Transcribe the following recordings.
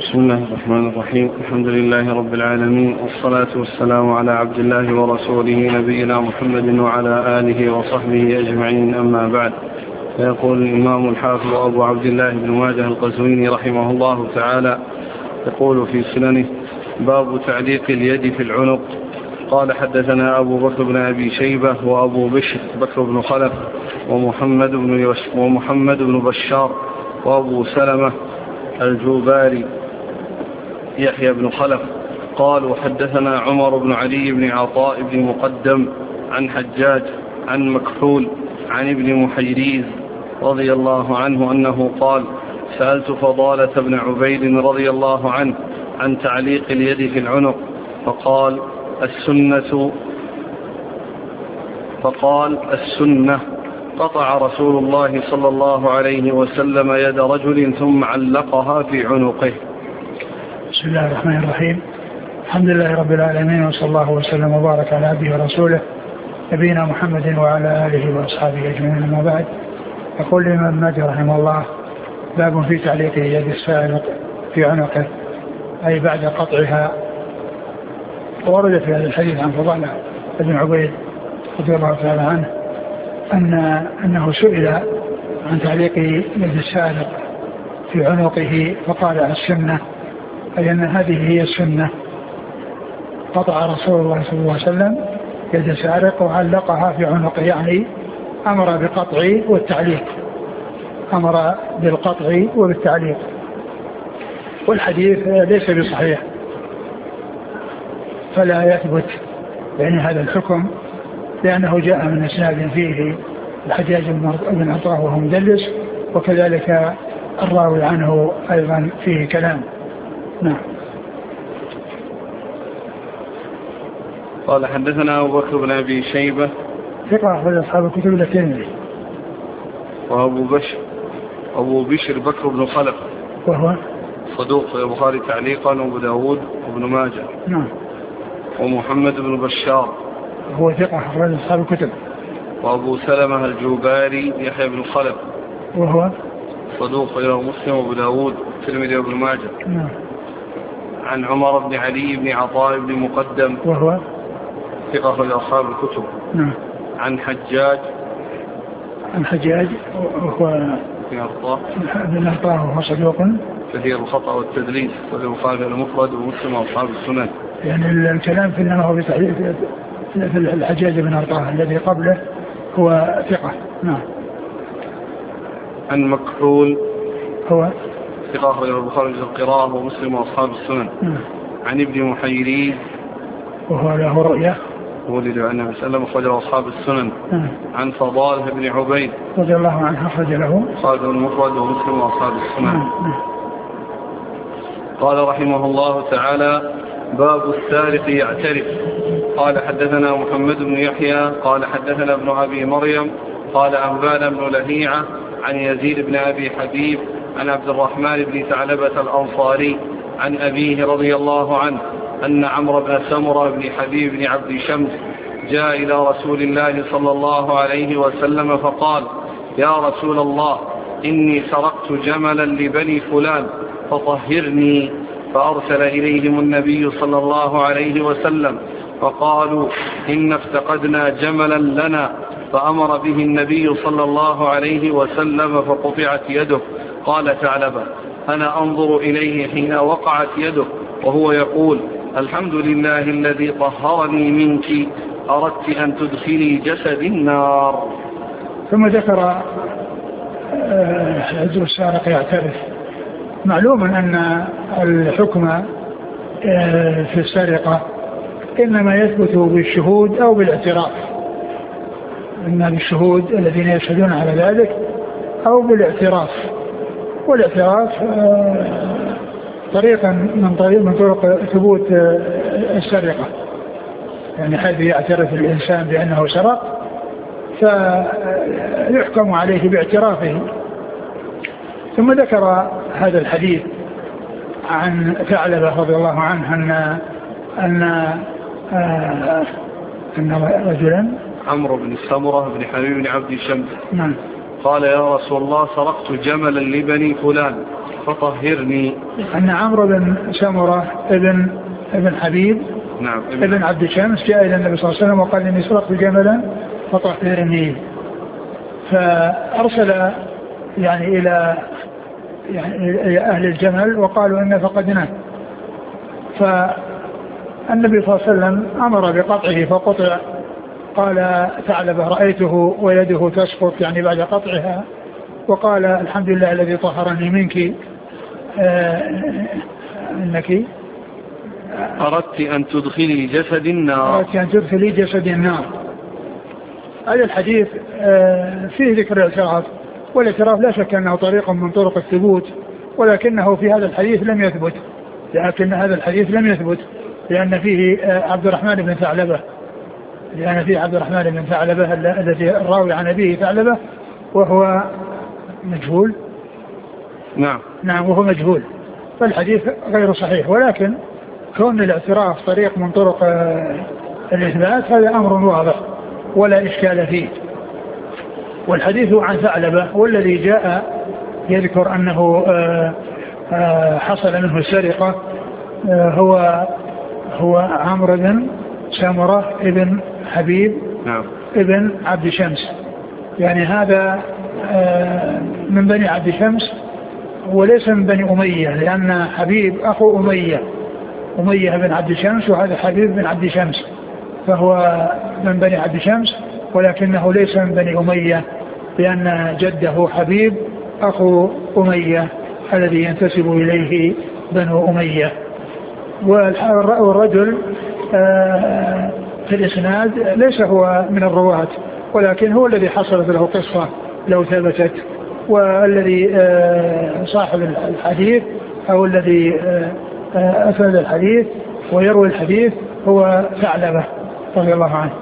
بسم الله الرحمن الرحيم. الحمد لله رب العالمين، والصلاة والسلام على عبد الله ورسوله نبينا محمد وعلى آله وصحبه أجمعين، أما بعد. فيقول الإمام الحافظ أبو عبد الله بن ماجه القزويني رحمه الله تعالى يقول في سننه: باب تعليق اليد في العنق. قال: حدثنا أبو بكر بن أبي شيبة وأبو بشر بكر بن خلف ومحمد بن بشار وأبو سلمة الجوباري يحيى بن خلف قالوا: حدثنا عمر بن علي بن عطاء بن مقدم عن حجاج عن مكحول عن ابن محيريز رضي الله عنه أنه قال: سألت فضالة بن عبيد رضي الله عنه عن تعليق اليد في العنق، فقال: السنة قطع رسول الله صلى الله عليه وسلم يد رجل ثم علقها في عنقه. بسم الله الرحمن الرحيم. الحمد لله رب العالمين، وصلى الله وسلم وبارك على عبده ورسوله نبينا محمد وعلى آله وأصحابه أجمعين، أما بعد. يقول الإمام ابن ماجه رحمه الله: باب في تعليق يد السائل في عنقه، أي بعد قطعها. ورد في هذا الحديث عن فضالة بن عبيد رضي الله تعالى عنه أنه سئل عن تعليق يد السائل في عنقه فقال: السنة، أي أن هذه هي السنة. قطع رسول الله صلى الله عليه وسلم يد سارق وعلقها في عنقه، يعني أمر بالقطع والتعليق، أمر بالقطع وبالتعليق. والحديث ليس بصحيح، فلا يثبت يعني هذا الحكم، لأنه جاء من إسناد فيه الحجاج بن عطاء وهو مدلس، وكذلك الراوي عنه أيضا فيه كلام. نعم. قال: حدثنا أبو بكر بن أبي شيبة ثقة أخرج أصحاب الكتب الترمذي، وأبو بشر بكر بن خلف وهو صدوق في البخاري تعليقا وأبو داود وابن ماجه. نعم. ومحمد بن بشار هو ثقة أخرج أصحاب الكتب. وأبو سلمة الجوباري يحيى بن خلف وهو صدوق إلى مسلم وأبو داود والترمذي وابن ماجه. نعم. عن عمر بن علي بن عطاء بن مقدم وهو ثقة أخرج أصحاب الكتب. نعم. عن حجاج وهو بن عطاء وهو صدوق كثير الخطأ والتدليس، والبخاري المفرد ومسلم وأصحاب السنن. يعني الكلام في إنما هو في الحجاج بن عطاء الذي قبله هو ثقة. نعم. عن مكحول هو ثقة أخرج البخاري في القراءة ومسلم وأصحاب السنن. نعم. عن ابن محيريز وهو له رؤية، ولد عن النبي صلى الله عليه وسلم، أخرج أصحاب السنن. نعم. عن فضالة بن عبيد رضي الله عنه، أخرج له البخاري المفرد ومسلم وأصحاب السنن. نعم. قال رحمه الله تعالى: باب السارق يعترف. قال: حدثنا محمد بن يحيى قال: حدثنا ابن أبي مريم قال: أنبانا بن لهيعة عن يزيد بن أبي حبيب عن عبد الرحمن بن ثعلبة الأنصاري عن أبيه رضي الله عنه أن عمرو بن سمرة بن حبيب بن عبد شمس جاء إلى رسول الله صلى الله عليه وسلم فقال: يا رسول الله، إني سرقت جملا لبني فلان فطهرني. فأرسل إليهم النبي صلى الله عليه وسلم فقالوا: إن افتقدنا جملا لنا. فأمر به النبي صلى الله عليه وسلم فقطعت يده. قال ثعلبة: أنا أنظر إليه حين وقعت يده وهو يقول: الحمد لله الذي طهرني منك، أردت أن تدخلي جسد النار. ثم ذكر حديث السارق يعترف. معلوم أن الحكم في السرقة إنما يثبت بالشهود أو بالاعتراف، إما بالشهود الذين يشهدون على ذلك أو بالاعتراف. والاعتراف طريقا من طرق ثبوت السرقة، يعني حيث يعترف الإنسان بأنه سرق فيحكم عليه باعترافه. ثم ذكر هذا الحديث عن ثعلبة رضي الله عنه أن رجلا عمرو بن سمرة بن حبيب بن عبد شمس نعم. قال: يا رسول الله، سرقت جملا لبني فلان فطهرني. أن عمرو بن سمرة ابن حبيب نعم ابن عبد شمس جاء إلى النبي صلى الله عليه وسلم وقال إني سرقت جملا فطهرني، فأرسل يعني إلى أهل الجمل وقالوا إن فقدناه، فالنبي صلى الله عليه وسلم أمر بقطعه فقطع. قال ثعلبة رأيته ويده تسقط يعني بعد قطعها، وقال الحمد لله الذي طهرني منك إنك أردت أن تدخلي جسد النار. أردت أن تدخلي جسد النار. هذا الحديث فيه ذكر الاعتراف، والاعتراف لا شك أنه طريق من طرق الثبوت، ولكنه في هذا الحديث لم يثبت، لأن فيه عبد الرحمن بن ثعلبة، الذي الراوي عن أبيه ثعلبة وهو مجهول. نعم وهو مجهول، فالحديث غير صحيح. ولكن كون الاعتراف طريق من طرق الإثبات هذا أمر واضح ولا إشكال فيه. والحديث عن ثعلبة والذي جاء يذكر أنه حصل منه السرقة هو عمرو بن سمرة ابن حبيب ابن عبد شمس، يعني هذا من بني عبد شمس وليس من بني أمية، لأن حبيب أخو أمية بن عبد شمس، وهذا حبيب بن عبد شمس، فهو من بني عبد شمس ولكنه ليس من بني أمية، لأن جده حبيب أخو أمية الذي ينتسب إليه بنو أمية. والرجل في الإسناد ليس هو من الرواة، ولكن هو الذي حصلت له قصة لو ثبتت، والذي صاحب الحديث أو الذي أسند الحديث ويروي الحديث هو ثعلبة رضي الله عنه.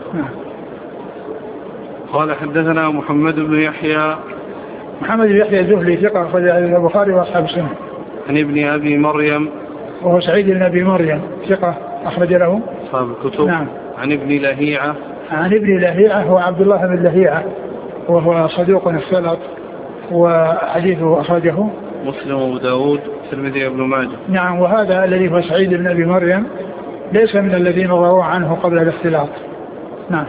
قال حدثنا محمد بن يحيى الزهلي ثقة أخرج البخاري وأصحاب السنة. عن ابن أبي مريم وهو سعيد بن أبي مريم ثقة أخرج له أصحاب الكتب. نعم. عن ابن لهيعة هو عبد الله بن لهيعة وهو صدوق اختلط، وحديثه أخرجه مسلم وأبو داود والترمذي وابن ماجه. نعم. وهذا الذي هو سعيد بن أبي مريم ليس من الذين رووا عنه قبل الاختلاط. نعم.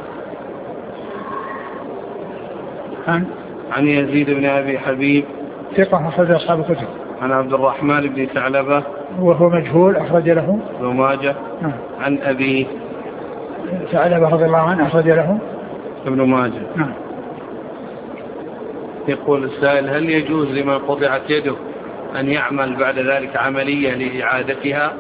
عن يزيد بن أبي حبيب ثقة أخرج أصحاب الكتب. عن عبد الرحمن بن ثعلبة وهو مجهول أخرج له ابن ماجه. عن أبي ثعلبة رضي الله عنه أخرج له ابن ماجه. نعم. يقول السائل: هل يجوز لمن قطعت يده أن يعمل بعد ذلك عملية لإعادتها؟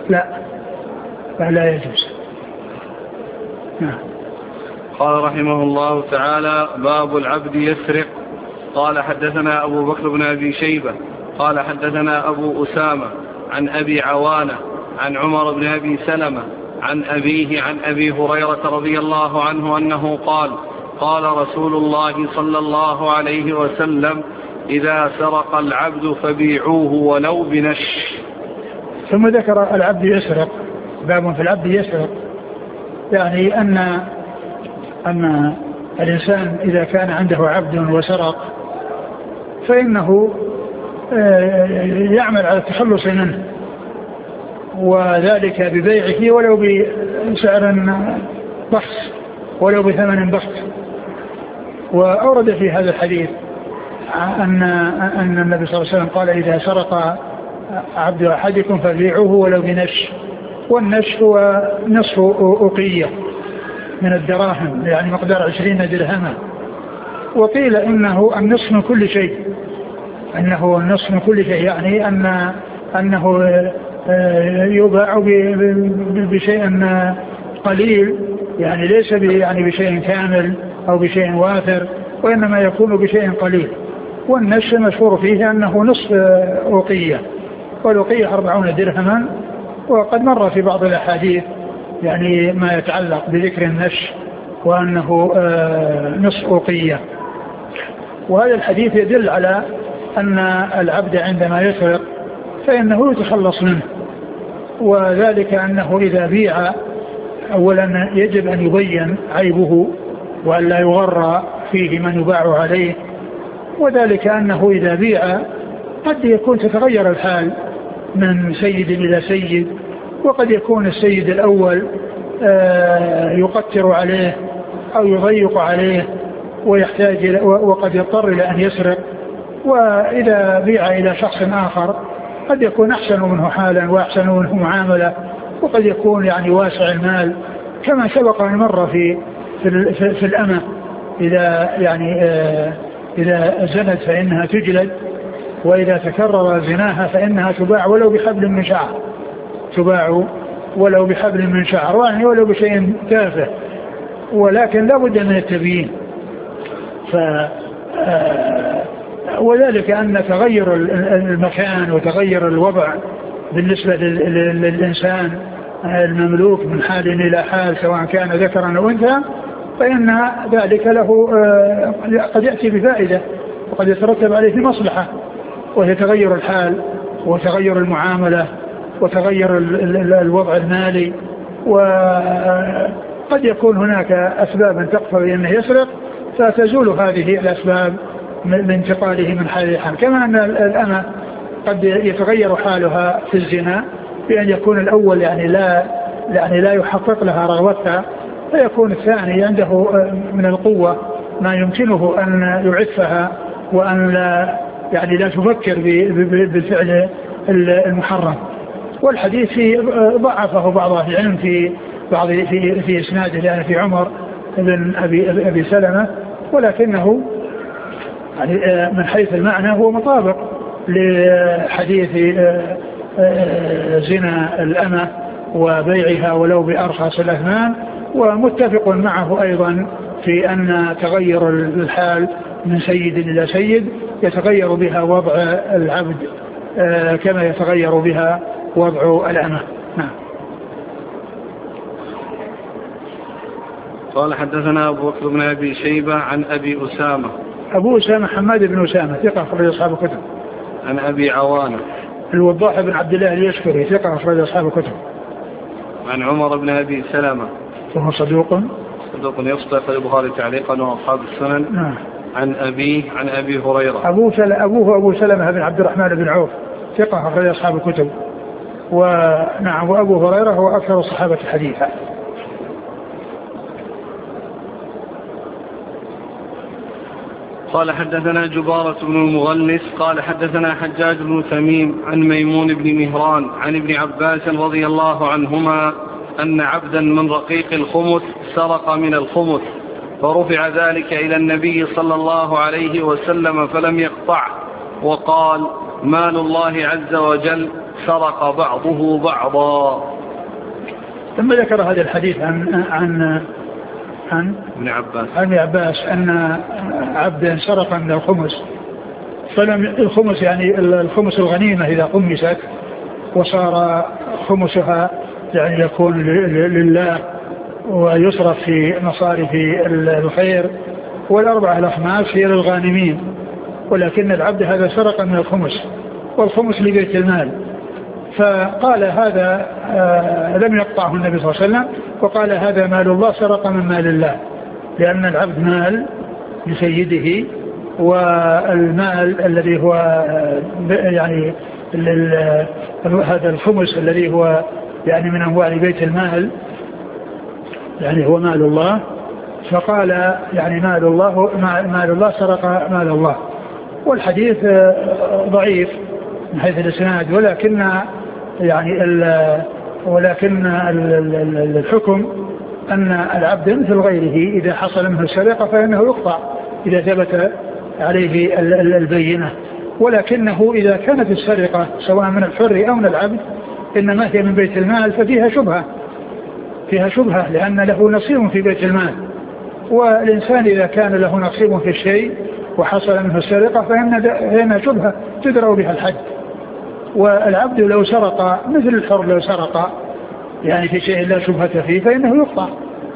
لا يجوز. نعم. قال رحمه الله تعالى: باب العبد يسرق. قال حدثنا أبو بكر بن أبي شيبة قال حدثنا أبو أسامة عن أبي عوانة عن عمر بن أبي سلمة عن أبيه عن أبي هريرة رضي الله عنه أنه قال: قال رسول الله صلى الله عليه وسلم: إذا سرق العبد فبيعوه ولو بنش. ثم ذكر العبد يسرق، باب في العبد يسرق، يعني أن الإنسان إذا كان عنده عبد وسرق فإنه يعمل على التخلص منه، وذلك ببيعه ولو بسعر بخس ولو بثمن بخس. وأورد في هذا الحديث أن النبي صلى الله عليه وسلم قال: إذا سرق عبد أحدكم فبيعوه ولو بنش. والنش هو نصف أوقية من الدراهم، يعني مقدار 20 درهما. وقيل إنه النصف من كل شيء، يعني أنه يباع بشيء قليل، يعني ليس بشيء كامل أو بشيء وافر، وإنما يكون بشيء قليل. والنش مشهور فيه أنه نصف أوقية، والأوقية 40 درهما. وقد مر في بعض الأحاديث يعني ما يتعلق بذكر النش وأنه نصف أوقية. وهذا الحديث يدل على أن العبد عندما يسرق فإنه يتخلص منه، وذلك أنه إذا بيع أولا يجب أن يبين عيبه وأن لا يغرى فيه من يباع عليه، وذلك أنه إذا بيع قد يكون تتغير الحال من سيد إلى سيد، وقد يكون السيد الأول يقتر عليه أو يضيق عليه ويحتاج وقد يضطر إلى أن يسرق، وإذا بيع إلى شخص آخر قد يكون أحسن منه حالا وأحسن منه معاملة، وقد يكون يعني واسع المال، كما سبق أن مر في الأمة إذا زنت فإنها تجلد، وإذا تكرر زناها فإنها تباع ولو بحبل من شعر، تباع ولو بحبل من شعر، يعني ولو بشيء تافه، ولكن لا بد من التبيين. وذلك أن تغير المكان وتغير الوضع بالنسبة للإنسان المملوك من حال إلى حال سواء كان ذكرا أو أنثى، فإن ذلك له قد يأتي بفائدة وقد يترتب عليه مصلحة، وهي تغير الحال وتغير المعاملة وتغير الوضع المالي. وقد يكون هناك أسباب تقتضي أنه يسرق فتزول هذه الأسباب من انتقاله من حال إلى حال، كما أن الأمة قد يتغير حالها في الزنا بأن يكون الأول يعني لا يحقق لها رغبتها، فيكون الثاني عنده من القوة ما يمكنه أن يعفها وأن لا تفكر بالفعل المحرم. والحديث ضعفه بعض أهل العلم في إسناده، يعني في عمر بن أبي سلمة، ولكنه يعني من حيث المعنى هو مطابق لحديث زنا الأمة وبيعها ولو بأرخص الأثمان، ومتفق معه أيضا في أن تغير الحال من سيد إلى سيد يتغير بها وضع العبد كما يتغير بها وضع الأمة. نعم. قال حدثنا أبو بكر بن أبي شيبة عن أبي أسامة. أبو أسامة حماد بن أسامة ثقة أخرج أصحاب الكتب. عن أبي عوانة الوضاح بن عبد الله اليشكري ثقة أخرج أصحاب الكتب. عن عمر بن أبي سلمة وهو صدوق يصدق البخاري تعليقا وأصحاب السنن. نعم. عن أبي هريرة. أبوه أبو سلمة بن عبد الرحمن بن عوف ثقة أخرج أصحاب الكتب. ونعم. وأبو هريرة هو أكثر الصحابة حديثا. قال حدثنا جبارة بن المغلس قال حدثنا حجاج بن تميم عن ميمون بن مهران عن ابن عباس رضي الله عنهما أن عبدا من رقيق الخمس سرق من الخمس، فرفع ذلك إلى النبي صلى الله عليه وسلم فلم يقطعه، وقال: مال الله عز وجل سرق بعضه بعضا. ثم ذكر هذا الحديث عن ابن عباس أن عبدا سرق من الخمس، فلم الخمس يعني الخمس الغنيمة إذا خمست وصار خمسها يعني يكون لله ويصرف في مصارف الخير، والأربعة الأخماس هي للغانمين، ولكن العبد هذا سرق من الخمس والخمس لبيت المال، فقال هذا لم يقطعه النبي صلى الله عليه وسلم، وقال هذا مال الله سرق من مال الله، لأن العبد مال لسيده، والمال الذي هو يعني هذا الخمس الذي هو يعني من أموال بيت المال يعني هو مال الله، فقال يعني مال الله سرق مال الله. والحديث ضعيف من حيث الإسناد، ولكن الحكم أن العبد مثل غيره إذا حصل منه السرقة فإنه يقطع إذا ثبت عليه البينة، ولكنه إذا كانت السرقة سواء من الحر أو من العبد إنما هي من بيت المال ففيها شبهة لأن له نصيب في بيت المال، والإنسان إذا كان له نصيب في الشيء وحصل منه السرقة فإن شبهة تدرأ بها الحد. والعبد لو سرق مثل الحر لو سرق يعني في شيء لا شبهة فيه فإنه يقطع.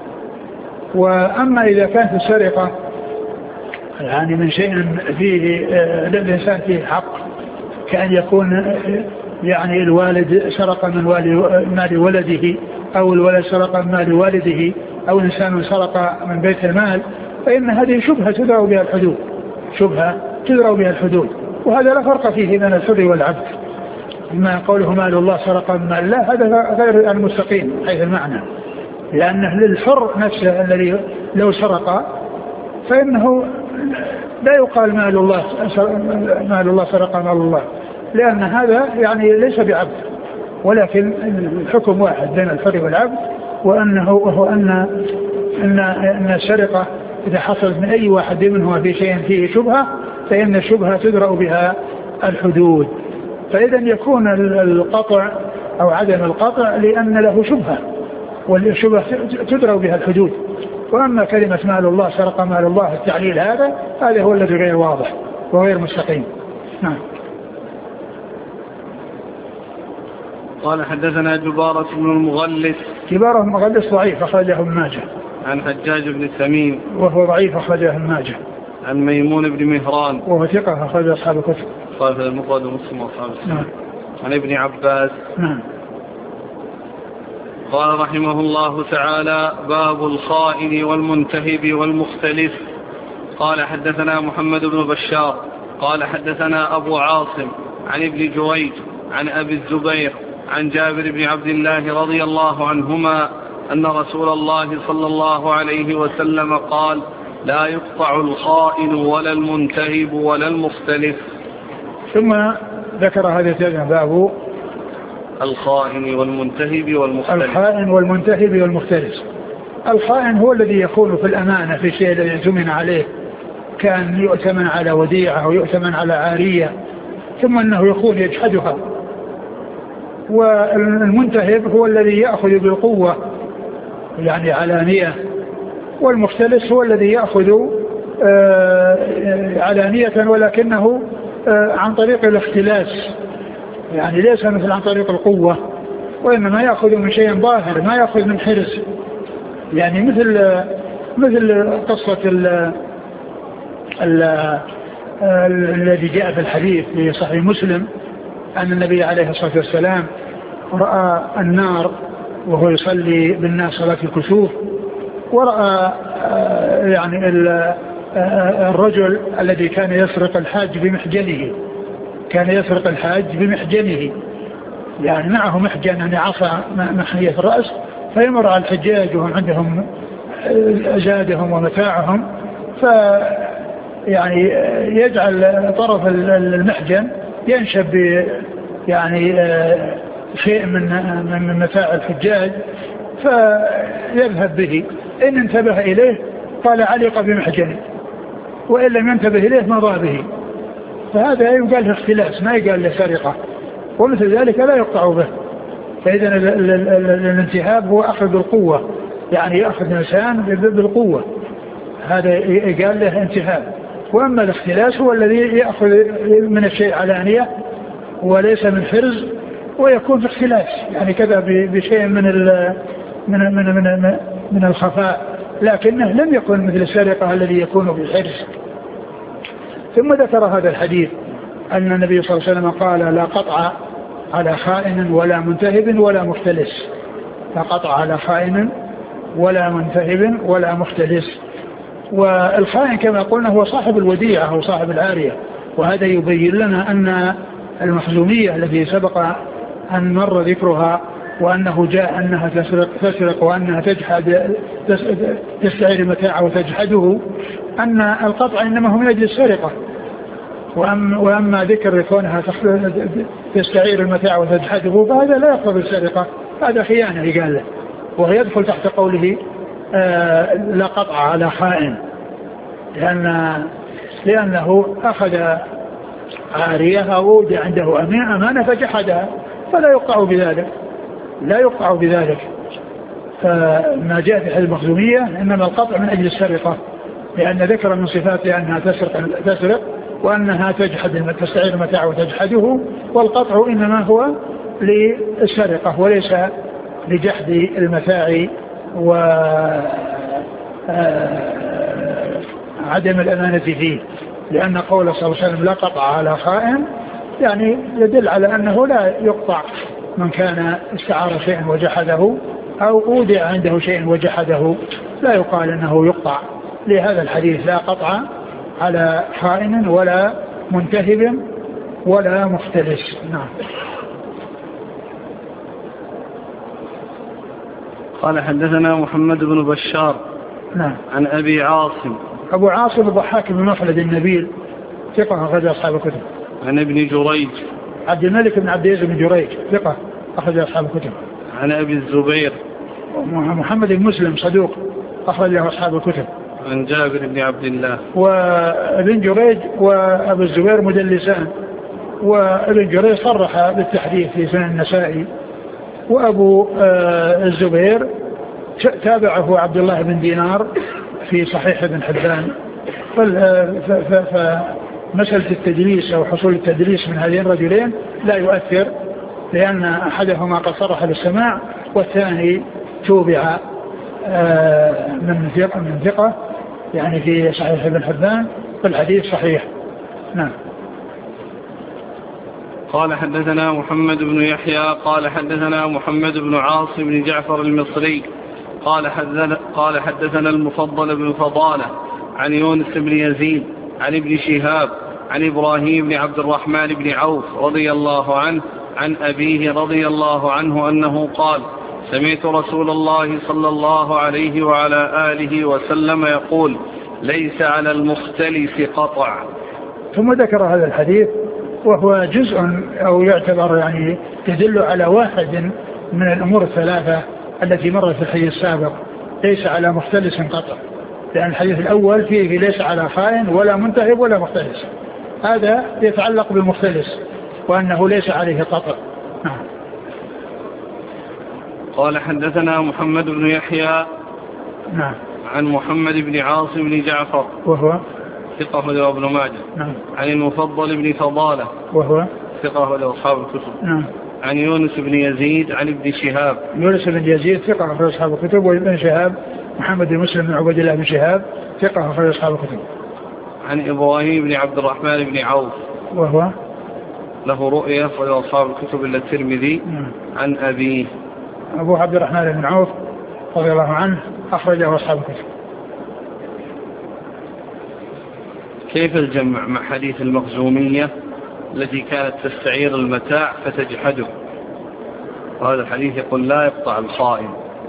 وأما إذا كانت السرقة يعني من شيء فيه للإنسان فيه حق، كأن يكون يعني الوالد سرق من مال ولده، أو الولد سرق من مال والده، أو إنسان سرق من بيت المال، فإن هذه شبهة تدرأ بها الحدود، وهذا لا فرق فيه بين الحر والعبد. ما قوله مال الله سرق من مال الله هذا غير المستقيم حيث المعنى، لأنه للحر نفسه الذي لو سرق فإنه لا يقال مال الله سرق مال الله، لأن هذا يعني ليس بعبد، ولكن الحكم واحد بين الحر والعبد، وهو أن السرقة إذا حصلت من أي واحد منهما في شيء فيه شبهة فإن الشبهة تدرأ بها الحدود. فإذا يكون القطع أو عدم القطع لأن له شبهة، والشبهة تدرأ بها الحدود. وأما كلمة مال الله سرق مال الله التعليل هذا هو الذي غير واضح وغير مستقيم. نعم. قال حدثنا جبارة بن المغلس. جبارة بن المغلس ضعيف أخرجه ابن ماجه. عن حجاج بن سمين وهو ضعيف أخرجه ابن ماجه. عن ميمون بن مهران وهو ثقة أخرج أصحاب الكتب. قال في المفرد ومسلم وأصحاب السنن. نعم. عن ابن عباس. نعم. قال رحمه الله تعالى: باب الخائن والمنتهب والمختلف. قال حدثنا محمد بن بشار قال حدثنا أبو عاصم عن ابن جريج عن أبي الزبير عن جابر بن عبد الله رضي الله عنهما أن رسول الله صلى الله عليه وسلم قال: لا يقطع الخائن ولا المنتهب ولا المختلف. ثم ذكر هذا الترجمة: باب الخائن والمنتهب والمختلف. الخائن والمنتهب والمختلف. الخائن هو الذي يكون في الأمانة في الشيء الذي يؤتمن عليه، كان يؤتمن على وديعة أو يؤتمن على عارية ثم أنه يكون يجحدها. والمنتهب هو الذي يأخذ بالقوة يعني علانية، والمختلس هو الذي يأخذ علانية ولكنه عن طريق الاختلاس، يعني ليس مثل عن طريق القوة، وإنما يأخذ من شيء ظاهر ما يأخذ من حرص. يعني مثل قصة الذي جاء في الحديث في صحيح مسلم أن النبي عليه الصلاة والسلام رأى النار وهو يصلي بالناس صلاة الكسوف، ورأى يعني الرجل الذي كان يسرق الحاج بمحجنه، يعني معه محجن يعني عصا محنية في الرأس، فيمر على الحجاج وهم عندهم أزادهم ومتاعهم، يعني يجعل طرف المحجن ينشب يعني شيء من متاع الحجاج فيذهب به. إن انتبه إليه قال علق بمحجنه، وإن لم ينتبه إليه مضى به. فهذا يقال له اختلاس ما يقال له سرقة، ومثل ذلك لا يقطع به. فإذا الانتهاب هو أخذ بالقوة، يعني يأخذ الإنسان بالقوة، هذا يقال له انتهاب. وأما الاختلاس هو الذي يأخذ من الشيء علانية وليس من حرز، ويكون في اختلاس يعني كذا بشيء من الخفاء، لكنه لم يكن مثل السرقة الذي يكون بالحرز. ثم ذكر هذا الحديث أن النبي صلى الله عليه وسلم قال: لا قطع على خائن ولا منتهب ولا مختلس. لا قطع على خائن ولا منتهب ولا مختلس. والخائن كما قلنا هو صاحب الوديعة أو صاحب العارية، وهذا يبين لنا أن المخزومية التي سبق أن مر ذكرها وأنه جاء أنها تسرق وأنها تستعير المتاع وتجحده، أن القطع إنما هو من أجل السرقة. وأما ذكر كونها تستعير المتاع وتجحده فهذا لا يقتضي السرقة، هذا خيانة قال له، وهو يدخل تحت قوله لا قطع على خائن، لأنه أخذ عارية أو وضع عنده أمانة فجحدها، فلا يقطع بذلك. فما جاء في حديث المخزومية إنما القطع من أجل السرقة، لأن ذكر من صفاتها أنها تسرق وأنها تستعير المتاع وتجحده، والقطع إنما هو للسرقة وليس لجحد المتاع وعدم الأمانة فيه. لأن قول صلى الله عليه وسلم لا قطع على خائن يعني يدل على أنه لا يقطع من كان استعار شيئا وجحده أو أودع عنده شيء وجحده، لا يقال أنه يقطع. لهذا الحديث لا قطع على خائن ولا منتهب ولا مختلس. نعم. قال حدثنا محمد بن بشار. نعم. عن أبي عاصم. أبو عاصم الضحاك بن مخلد النبيل ثقة أخرج أصحاب الكتب. عن ابن جريج. عبد الملك بن عبد العزيز بن جريج ثقة أخرج أصحاب الكتب. عن أبي الزبير. محمد بن مسلم صدوق أخرج له أصحاب الكتب. عن جابر بن عبد الله. وابن جريج وأبو الزبير مدلسان، وابن جريج صرح بالتحديث في سنن النسائي، وأبو الزبير تابعه عبد الله بن دينار في صحيح ابن حبان. فمسألة التدليس أو حصول التدليس من هذين الرجلين لا يؤثر، لأن أحدهما قد صرح بالسماع والثاني توبع من ثقة يعني في صحيح ابن حبان، فالحديث صحيح. نعم. قال حدثنا محمد بن يحيى قال حدثنا محمد بن عاصم بن جعفر المصري قال حدثنا المفضل بن فضالة عن يونس بن يزيد عن ابن شهاب عن إبراهيم بن عبد الرحمن بن عوف رضي الله عنه عن أبيه رضي الله عنه أنه قال: سمعت رسول الله صلى الله عليه وعلى آله وسلم يقول: ليس على المختلف قطع. ثم ذكر هذا الحديث وهو جزء أو يعتبر يعني يدل على واحد من الأمور الثلاثة التي مرت في الحديث السابق: ليس على مختلس قطع، لأن الحديث الأول فيه ليس على خائن ولا منتهب ولا مختلس، هذا يتعلق بالمختلس وأنه ليس عليه قطع. نعم. قال حدثنا محمد بن يحيى. نعم. عن محمد بن عاصم بن جعفر وهو ثقة له ابن ماجه. نعم. عن المفضل بن فضالة وهو ثقة له أصحاب الكتب. نعم. عن يونس بن يزيد عن ابن شهاب. يونس بن يزيد ثقة أخرج أصحاب الكتب، وابن شهاب محمد بن مسلم بن عبد الله بن شهاب ثقة أخرج أصحاب الكتب. عن إبراهيم بن عبد الرحمن بن عوف وهو له رؤية وله أصحاب الكتب إلا الترمذي. عن أبيه أبو عبد الرحمن بن عوف رضي الله عنه أخرجه أصحاب الكتب. كيف الجمع مع حديث المخزومية التي كانت تستعير المتاع فتجحده، وهذا الحديث يقول لا يقطع الخائن؟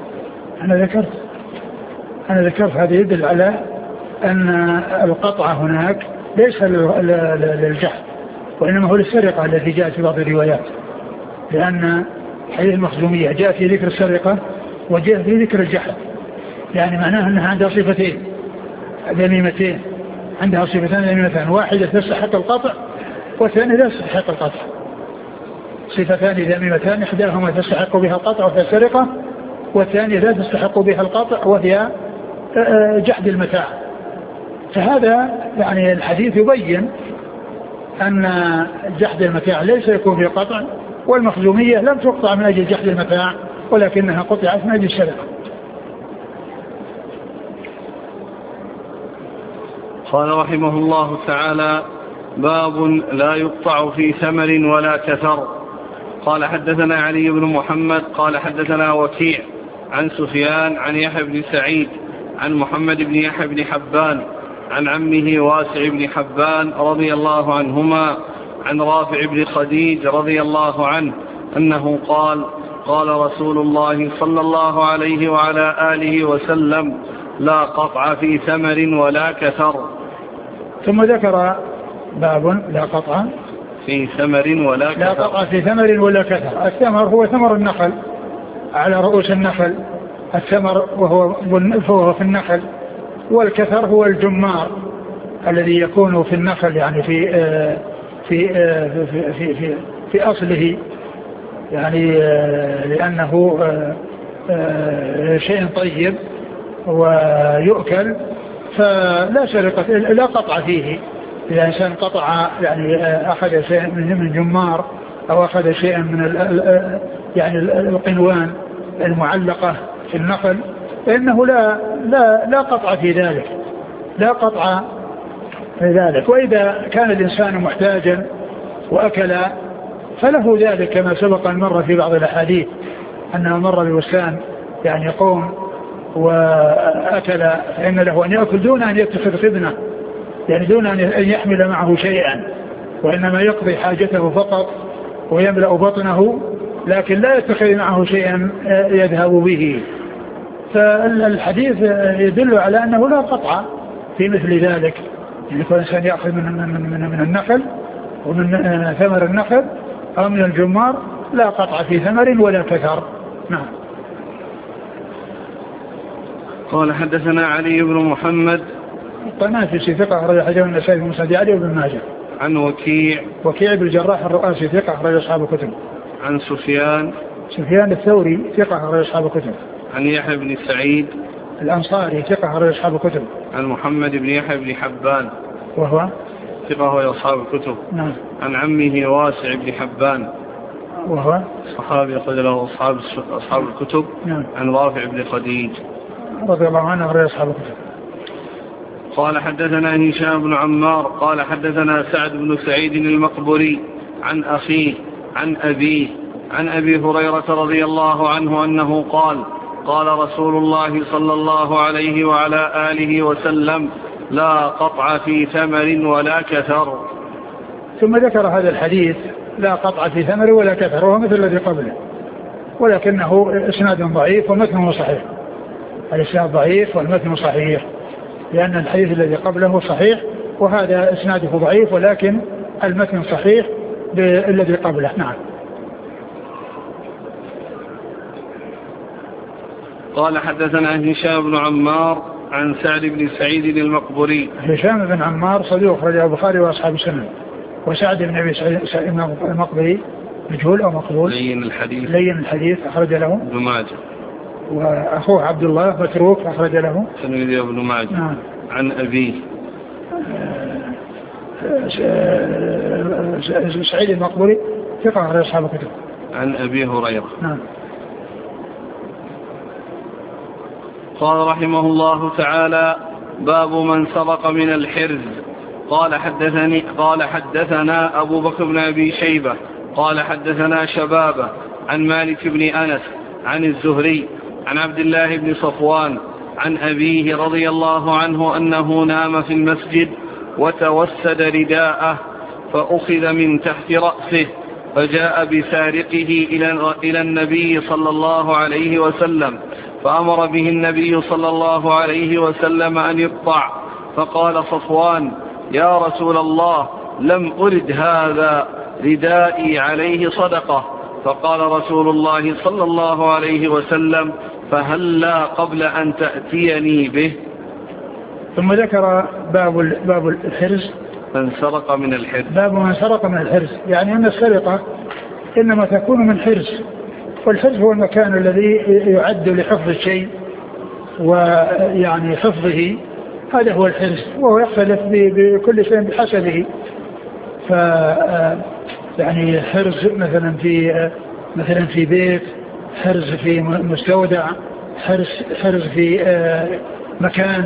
أنا ذكرت هذا يدل على أن القطع هناك ليس للجحد، وإنما هو للسرقة التي جاءت في بعض الروايات، لأن حديث المخزومية جاء في ذكر السرقة وجاء في ذكر الجحد، يعني معناه أنها عندها صفتين ذميمتين، عندها صفتان ذميمتان، واحدة تستحق القطع والثانية لا تستحق القطع، صفتان ذميمتان إحداهما تستحق بها القطع وهي السرقة، والثانية لا تستحق بها القطع وهي جحد المتاع. فهذا يعني الحديث يبين أن جحد المتاع ليس يكون في قطع، والمخزومية لم تقطع من أجل جحد المتاع ولكنها قطعت من أجل السرقة. قال رحمه الله تعالى: باب لا يقطع في ثمر ولا كثر. قال حدثنا علي بن محمد قال حدثنا وكيع عن سفيان عن يحيى بن سعيد عن محمد بن يحيى بن حبان عن عمه واسع بن حبان رضي الله عنهما عن رافع بن خديج رضي الله عنه أنه قال: قال رسول الله صلى الله عليه وعلى آله وسلم: لا قطع في ثمر ولا كثر. ثم ذكر باب لا قطع في ثمر ولا كثر. لا قطع في ثمر ولا كثر. الثمر هو ثمر النخل على رؤوس النخل، الثمر وهو في النخل، والكثر هو الجمار الذي يكون في النخل، يعني في في في في في, في أصله، يعني لأنه شيء طيب ويؤكل، فلا سرقة لا قطع فيه. إذا إنسان قطع يعني أخذ شيء من جمار أو أخذ شيئا من يعني القنوان المعلقة في النخل فإنه لا قطع في ذلك، لا قطع في ذلك. وإذا كان الإنسان محتاجا وأكل فله ذلك، كما سبق أن مر في بعض الأحاديث أنه مر بوسان يعني قوم وأكل، فإن له أن يأكل دون أن يتخذ خدمة، يعني دون أن يحمل معه شيئا، وإنما يقضي حاجته فقط ويملأ بطنه، لكن لا يتخذ معه شيئا يذهب به. فالحديث يدل على أنه لا قطع في مثل ذلك، يعني كل إنسان يأخذ من النخل ومن ثمر النخل أو من الجمار، لا قطع في ثمر ولا كثر. نعم. قال حدثنا علي بن محمد الطنافسي ثقة أخرج حديث النسائي في مسند علي وابن ماجه. عن وكيع بن الجراح الرؤاسي ثقة أخرج أصحاب الكتب. عن سفيان الثوري ثقة أخرج أصحاب الكتب. عن يحيى بن سعيد الأنصاري ثقة أخرج أصحاب الكتب. عن محمد بن يحيى بن حبان وهو ثقة أخرج أصحاب الكتب. نعم. عن عمه واسع بن حبان وهو صحابي أخرج له أصحاب الكتب. نعم. عن رافع بن خديج رضي الله عنه أخرج أصحاب الكتب. قال حدثنا هشام بن عمار قال حدثنا سعد بن سعيد المقبري عن أخيه عن أبيه عن أبي هريرة رضي الله عنه أنه قال رسول الله صلى الله عليه وعلى آله وسلم لا قطع في ثمر ولا كثر. ثم ذكر هذا الحديث لا قطع في ثمر ولا كثر، وهو مثل الذي قبله، ولكنه إسناد ضعيف ومتنه صحيح. الإسناد ضعيف والمتن صحيح، لأن الحديث الذي قبله صحيح وهذا إسناده ضعيف، ولكن المتن صحيح بالذي قبله. نعم. قال حدثنا هشام بن عمار عن سعد بن سعيد المقبري. هشام بن عمار صدوق أخرجه البخاري وأصحاب السنن. وسعد بن أبي سعيد المقبري مجهول أو مقبول؟ لين الحديث أخرج له ابن ماجه. وأخوه عبد الله متروك أخرج له تلميذ ابن ماجه. نعم. عن أبيه سعيد المقبري ثقة أخرج أصحاب الكتب. عن أبي هريرة. نعم. قال رحمه الله تعالى باب من سرق من الحرز. قال حدثنا أبو بكر بن أبي شيبة قال حدثنا شبابة عن مالك بن أنس عن الزهري عن عبد الله بن صفوان عن أبيه رضي الله عنه أنه نام في المسجد وتوسد رداءه فأخذ من تحت رأسه فجاء بسارقه إلى النبي صلى الله عليه وسلم فأمر به النبي صلى الله عليه وسلم أن يقطع. فقال صفوان يا رسول الله لم أرد هذا ردائي عليه صدقة. فقال رسول الله صلى الله عليه وسلم فهلا قبل أن تأتيني به. ثم ذكر باب الحرز. من سرق من الحرز. باب من سرق من الحرز، يعني أن السرقة إنما تكون من حرز، والحرز هو المكان الذي يعد لحفظ الشيء ويعني حفظه، هذا هو الحرز، وهو يختلف بكل شيء بحسبه. يعني حرز مثلا في بيت، حرز في مستودع، حرز في مكان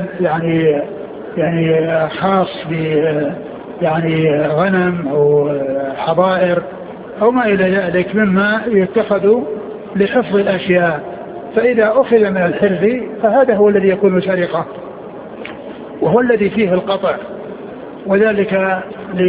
يعني خاص ب يعني غنم أو حظائر أو ما إلى ذلك مما يتخذ لحفظ الأشياء. فإذا أخذ من الحرز فهذا هو الذي يكون سرقة، وهو الذي فيه القطع، وذلك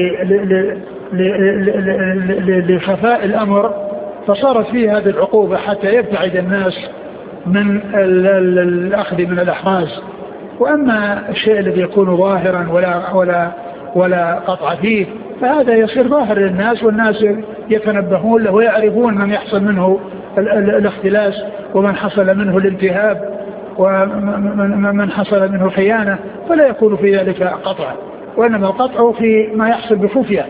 لخفاء الأمر، فصارت فيه هذه العقوبة حتى يبتعد الناس من الأخذ من الأحراز. وأما الشيء الذي يكون ظاهرا ولا قطع فيه فهذا يصير ظاهر للناس، والناس يتنبهون له ويعرفون من يحصل منه الاختلاس ومن حصل منه الالتهاب ومن حصل منه خيانة، فلا يكون في ذلك قطع، وإنما القطع في ما يحصل بخفية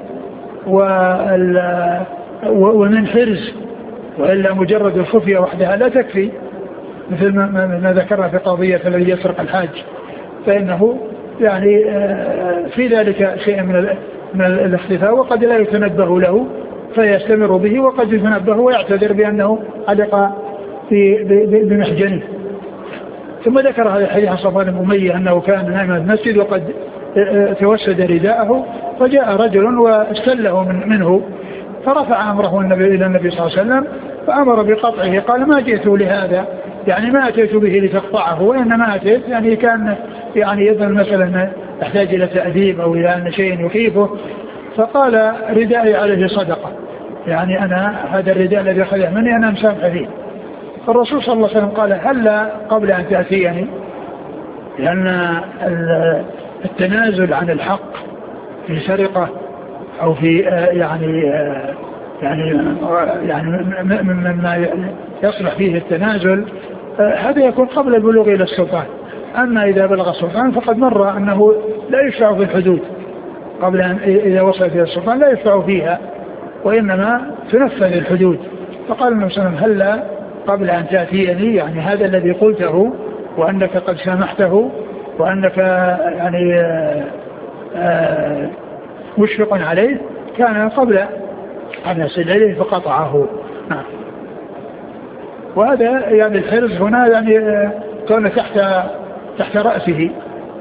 ومن حرز، وإلا مجرد الخفية وحدها لا تكفي، مثل ما ذكرنا في قضية الذي يسرق الحاج، فإنه يعني في ذلك شيء من الاختفاء، وقد لا يتنبه له فيستمر به، وقد يتنبه ويعتذر بأنه علق بمحجنه. ثم ذكر هذا الحديث عن صفوان بن أمية أنه كان نائما في المسجد وقد توسد رداءه، فجاء رجل واستله منه، فرفع أمره إلى النبي صلى الله عليه وسلم فأمر بقطعه. قال ما جئت لهذا، يعني ما أتيت به لتقطعه، وإنما أتيت يعني كان يعني يظن مثلا يحتاج إلى تأديب أو إلى أن شيء يخيفه، فقال ردائي عليه صدقة، يعني أنا هذا الرداء الذي أخذه مني أنا مسامح فيه. فالرسول صلى الله عليه وسلم قال هلا قبل أن تأتيني، لأن التنازل عن الحق في سرقة أو في يعني مما يصلح فيه التنازل هذا يكون قبل البلوغ إلى السلطان. أما إذا بلغ السلطان فقد مر أنه لا يشفع في الحدود قبل أن إذا وصلت إلى السلطان لا يشفع فيها، وإنما تنفذ الحدود. فقال النبي صلى الله عليه وسلم هلا قبل أن تأتيني، يعني هذا الذي قلته وأنك قد سامحته وأنك يعني مشفق عليه كان قبل أن يصل إليه فقطعه. وهذا يعني الحرز هنا يعني كان تحت رأسه.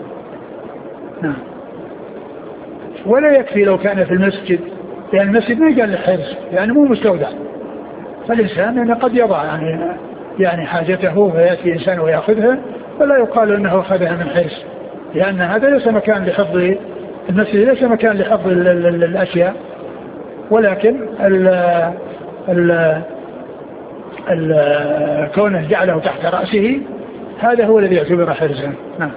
ولا يكفي لو كان في المسجد، لأن المسجد ما يقال الحرز يعني مو مستودع، فالإنسان يعني قد يضع يعني حاجته فيأتي إنسان ويأخذها، فلا يقال أنه أخذها من حرز، لأن هذا ليس مكان لحفظ المسجد، ليس مكان لحفظ الأشياء، ولكن كونه جعله تحت رأسه هذا هو الذي يعتبر حرزا. نعم.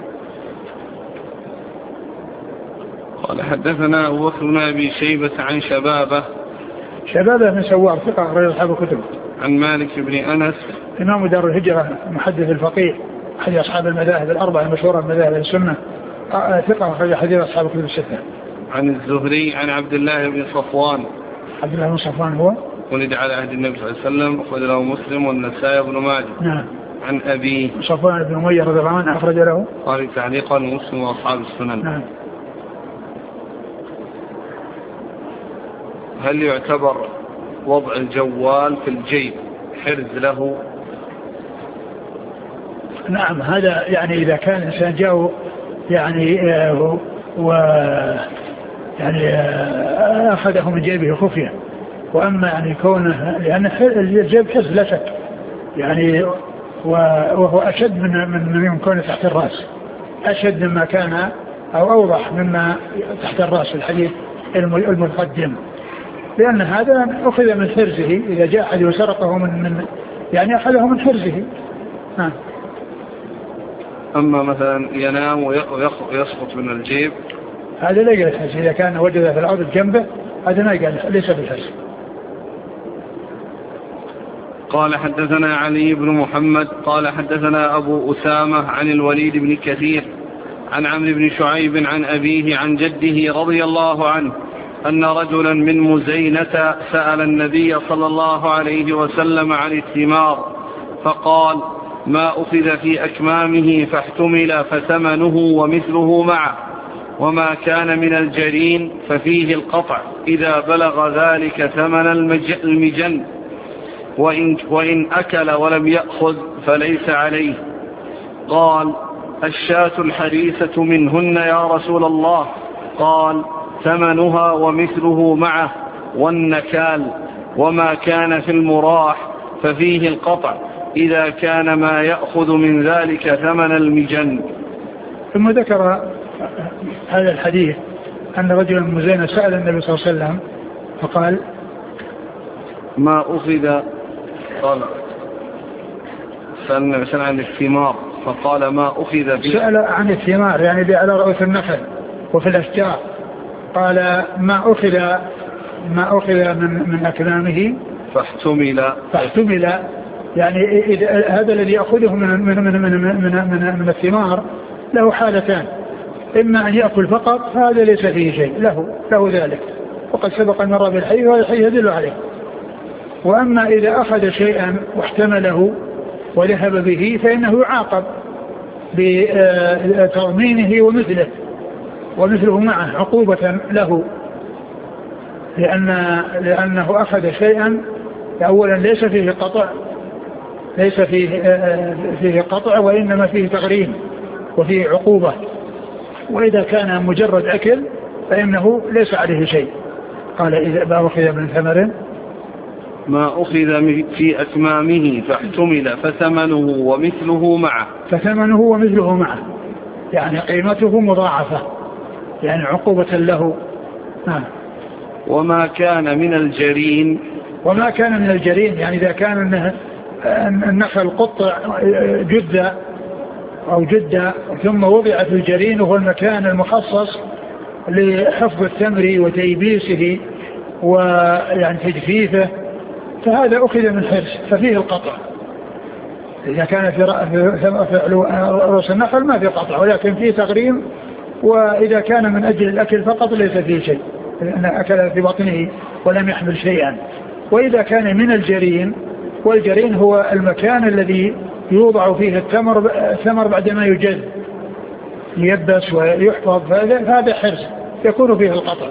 قال حدثنا أبو بكر بن أبي شيبة عن شبابة بن سوار ثقة أخرج أصحاب الكتب. عن مالك بن أنس إمام دار الهجرة محدث الفقيه أحد أصحاب المذاهب الأربعة المشهورة من مذاهب السنة، ثقة أخرج حديث أصحاب الكتب الستة. عن الزهري عن عبد الله بن صفوان. عبد الله بن صفوان هو ولد على عهد النبي صلى الله عليه وسلم، أخرج له مسلم والنسائي بن ماجه. نعم. عن أبيه صفوان بن أمية رضي الله عنه أخرج له قال تعليقا مسلم وأصحاب السنن. نعم. هل يعتبر وضع الجوال في الجيب حرز له؟ نعم، هذا يعني إذا كان الإنسان جاء يعني يعني أخذه من جيبه خفية. وأما يعني كونه، لأن الجيب حرز لا شك يعني، وهو أشد من كونه تحت الرأس، أشد مما كان أو أوضح مما تحت الرأس في الحديث المتقدم، لأن هذا أخذ من حرزه. إذا جاء أحد وسرقه من يعني أخذه من حرزه. أما مثلا ينام ويسقط من الجيب هذا لا يقال حرز. إذا كان وجد في الأرض جنبه هذا ما يقال، ليس بالحرز. قال حدثنا علي بن محمد قال حدثنا أبو أسامة عن الوليد بن كثير عن عمرو بن شعيب عن أبيه عن جده رضي الله عنه أن رجلا من مزينة سأل النبي صلى الله عليه وسلم عن الثمار فقال ما أخذ في أكمامه فاحتمل فثمنه ومثله معه، وما كان من الجرين ففيه القطع إذا بلغ ذلك ثمن المجن، وإن أكل ولم يأخذ فليس عليه. قال الشاة الحريسة منهن يا رسول الله؟ قال ثمنها ومثله معه، والنكال، وما كان في المراح ففيه القطع إذا كان ما يأخذ من ذلك ثمن المجن. ثم ذكر هذا الحديث أن رجلا من مزينة سأل النبي صلى الله عليه وسلم فقال ما أخذ، قال سأل عن الثمار فقال ما أخذ به، سأل عن الثمار يعني على رؤوس النخل وفي الأشجار، قال ما أخذ من أكمامه فاحتمل يعني هذا الذي يأخذه من الثمار له حالتان، إما أن يأكل فقط فهذا ليس فيه شيء له ذلك، وقد سبق المرة بالحي وهذا الحي يدل عليه. وأما إذا أخذ شيئا واحتمله وذهب به فإنه يعاقب بتضمينه ومثله معه عقوبة له، لأنه أخذ شيئا أولا ليس فيه قطع وإنما فيه تغريم وفيه عقوبة. وإذا كان مجرد أكل فإنه ليس عليه شيء. قال إذا ما أخذ من ثمر ما أخذ في أكمامه فاحتمل فثمنه ومثله معه يعني قيمته مضاعفة يعني عقوبة له. وما كان من الجرين. وما كان من الجرين يعني إذا كان النخل قطع جدة أو جدة ثم وضع في الجرين وهو المكان المخصص لحفظ التمر وتيبيسه ويعني تجفيفه، فهذا أخذ من حرص ففيه القطع. إذا كان في رأس النخل ما في قطع ولكن فيه تغريم، وإذا كان من أجل الأكل فقط ليس فيه شيء لأن أكل في بطنه ولم يحمل شيئا. وإذا كان من الجرين، والجرين هو المكان الذي يوضع فيه الثمر بعدما يجز يبس ويحفظ، فهذا حرص يكون فيه القطع.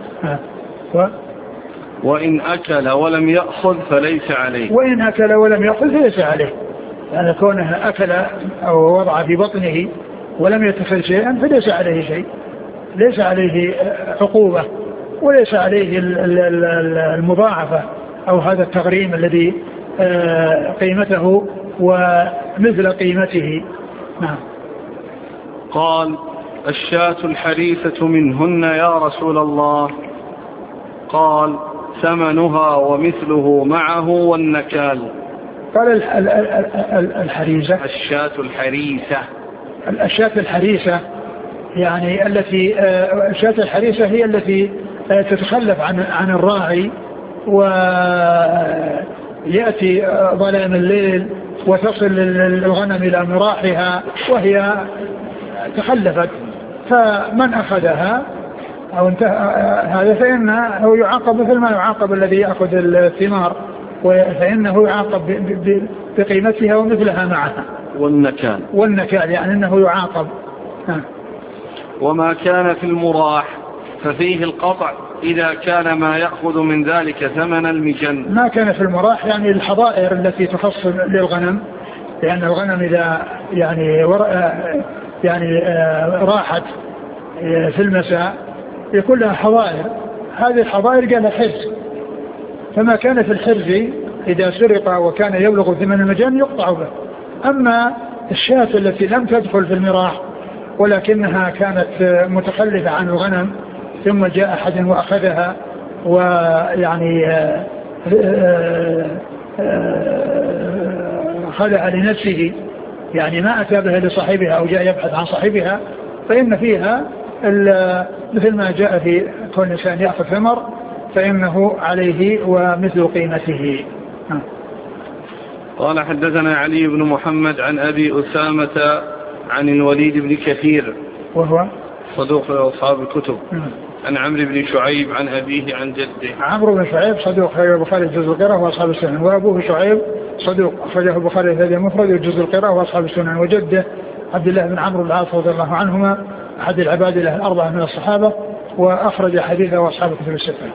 وإن أكل ولم يأخذ فليس عليه. وإن أكل ولم يأخذ فليس عليه، يعني كونه أكل أو وضع في بطنه ولم يتخذ شيئا فليس عليه شيء، ليس عليه عقوبة وليس عليه المضاعفة أو هذا التغريم الذي قيمته ومثل قيمته. نعم. قال: الشاة الحريثة منهن يا رسول الله؟ قال: ثمنها ومثله معه والنكال. قال الحريثة الشاة الحريثة. الشاة الحريثة يعني التي الشاة الحريثة هي التي تتخلف عن الراعي ويأتي ظلام الليل وتصل الغنم إلى مراحها وهي تخلفت، فمن أخذها أو انتهى هذا فإنه يعاقب مثل ما يعاقب الذي يأخذ الثمار، فإنه يعاقب بقيمتها ومثلها معها. والنكال يعني أنه يعاقب. وما كان في المراح ففيه القطع إذا كان ما يأخذ من ذلك ثمن المجن. ما كان في المراح يعني الحظائر التي تخص للغنم، لأن الغنم إذا يعني راحت في المساء يكون لها حظائر، هذه الحظائر قالها حرز، فما كان في الحرز إذا سرق وكان يبلغ ثمن المجن يقطع به. أما الشاة التي لم تدخل في المراح ولكنها كانت متخلفة عن الغنم ثم جاء أحد وأخذها ويعني خلع لنفسه، يعني ما أتى بها لصاحبها أو جاء يبحث عن صاحبها، فإن فيها مثل ما جاء في كل إنسان يأخذ ثمر فإنه عليه ومثل قيمته. قال: حدثنا علي بن محمد عن أبي أسامة عن الوليد بن كثير وهو صدوق أصحاب الكتب، عن عمرو بن شعيب عن أبيه عن جده. عمرو بن شعيب صدوق أخرجه البخاري جزء القراءة وأصحاب السنن، وأبوه شعيب صدوق أخرجه البخاري في المفرد وجزء القراءة وأصحاب السنن، وجده عبد الله بن عمرو بن العاص رضي الله عنهما أحد العباد له الأربعة من الصحابة، وأخرج حديثه وأصحاب الكتب الستة.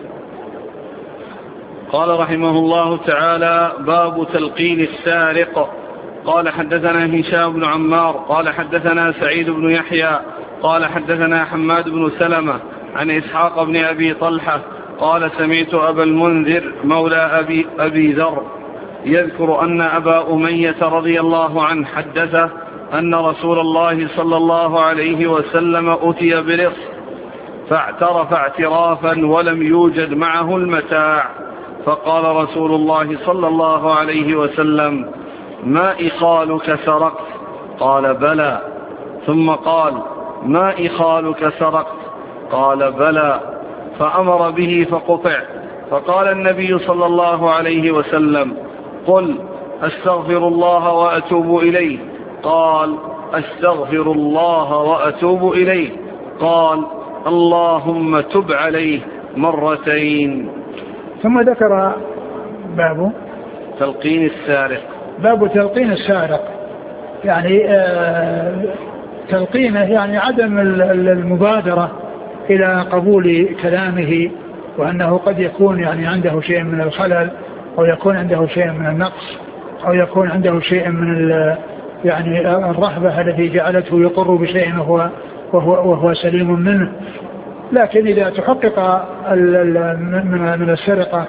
قال رحمه الله تعالى: باب تلقين السارق. قال: حدثنا هشام بن عمار قال حدثنا سعيد بن يحيى قال حدثنا حماد بن سلمة عن إسحاق بن أبي طلحة قال: سمعت أبا المنذر مولى أبي ذر يذكر أن أبا أمية رضي الله عنه حدثه أن رسول الله صلى الله عليه وسلم أتي برص فاعترف اعترافا ولم يوجد معه المتاع، فقال رسول الله صلى الله عليه وسلم: ما إخالك سرقت؟ قال: بلى. ثم قال: ما إخالك سرقت؟ قال: بلى. فأمر به فقطع، فقال النبي صلى الله عليه وسلم: قل أستغفر الله وأتوب إليه. قال: أستغفر الله وأتوب إليه. قال: اللهم تب عليه مرتين. ثم ذكر باب تلقين السارق. باب تلقين السارق، يعني تلقينه يعني عدم المبادرة إلى قبول كلامه، وأنه قد يكون يعني عنده شيء من الخلل أو يكون عنده شيء من النقص أو يكون عنده شيء من يعني الرهبة التي جعلته يقر بشيء وهو سليم منه. لكن إذا تحقق من السرقة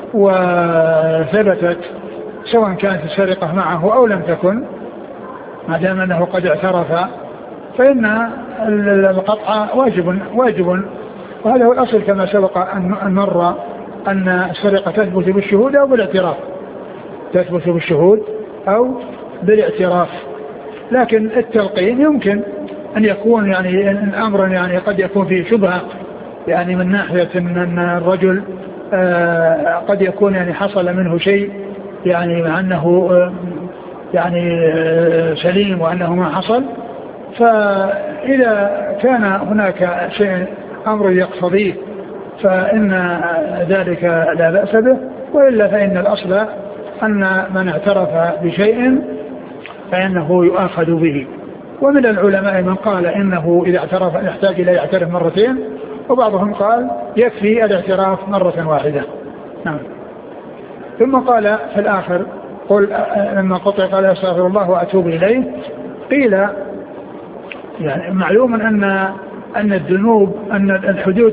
وثبتت سواء كانت السرقة معه أو لم تكن، ما دام أنه قد اعترف، فإن القطع واجب وهذا هو الأصل كما سبق أن مر أن السرقة تثبت بالشهود أو بالاعتراف، تثبت بالشهود أو بالاعتراف. لكن التلقين يمكن أن يكون يعني أمرا يعني قد يكون فيه شبهة يعني من ناحية أن الرجل قد يكون يعني حصل منه شيء يعني مع أنه يعني سليم وأنه ما حصل. فإذا كان هناك شيء أمر يقتضيه فإن ذلك لا بأس به، وإلا فإن الأصل أن من اعترف بشيء فإنه يؤاخذ به. ومن العلماء من قال إنه إذا اعترف يحتاج إلى يعترف مرتين، وبعضهم قال يكفي الاعتراف مرة واحدة. نعم. ثم قال في الآخر قل لما قطع قال أستغفر الله وأتوب إليه. قيل يعني معلوم أن الذنوب أن الحدود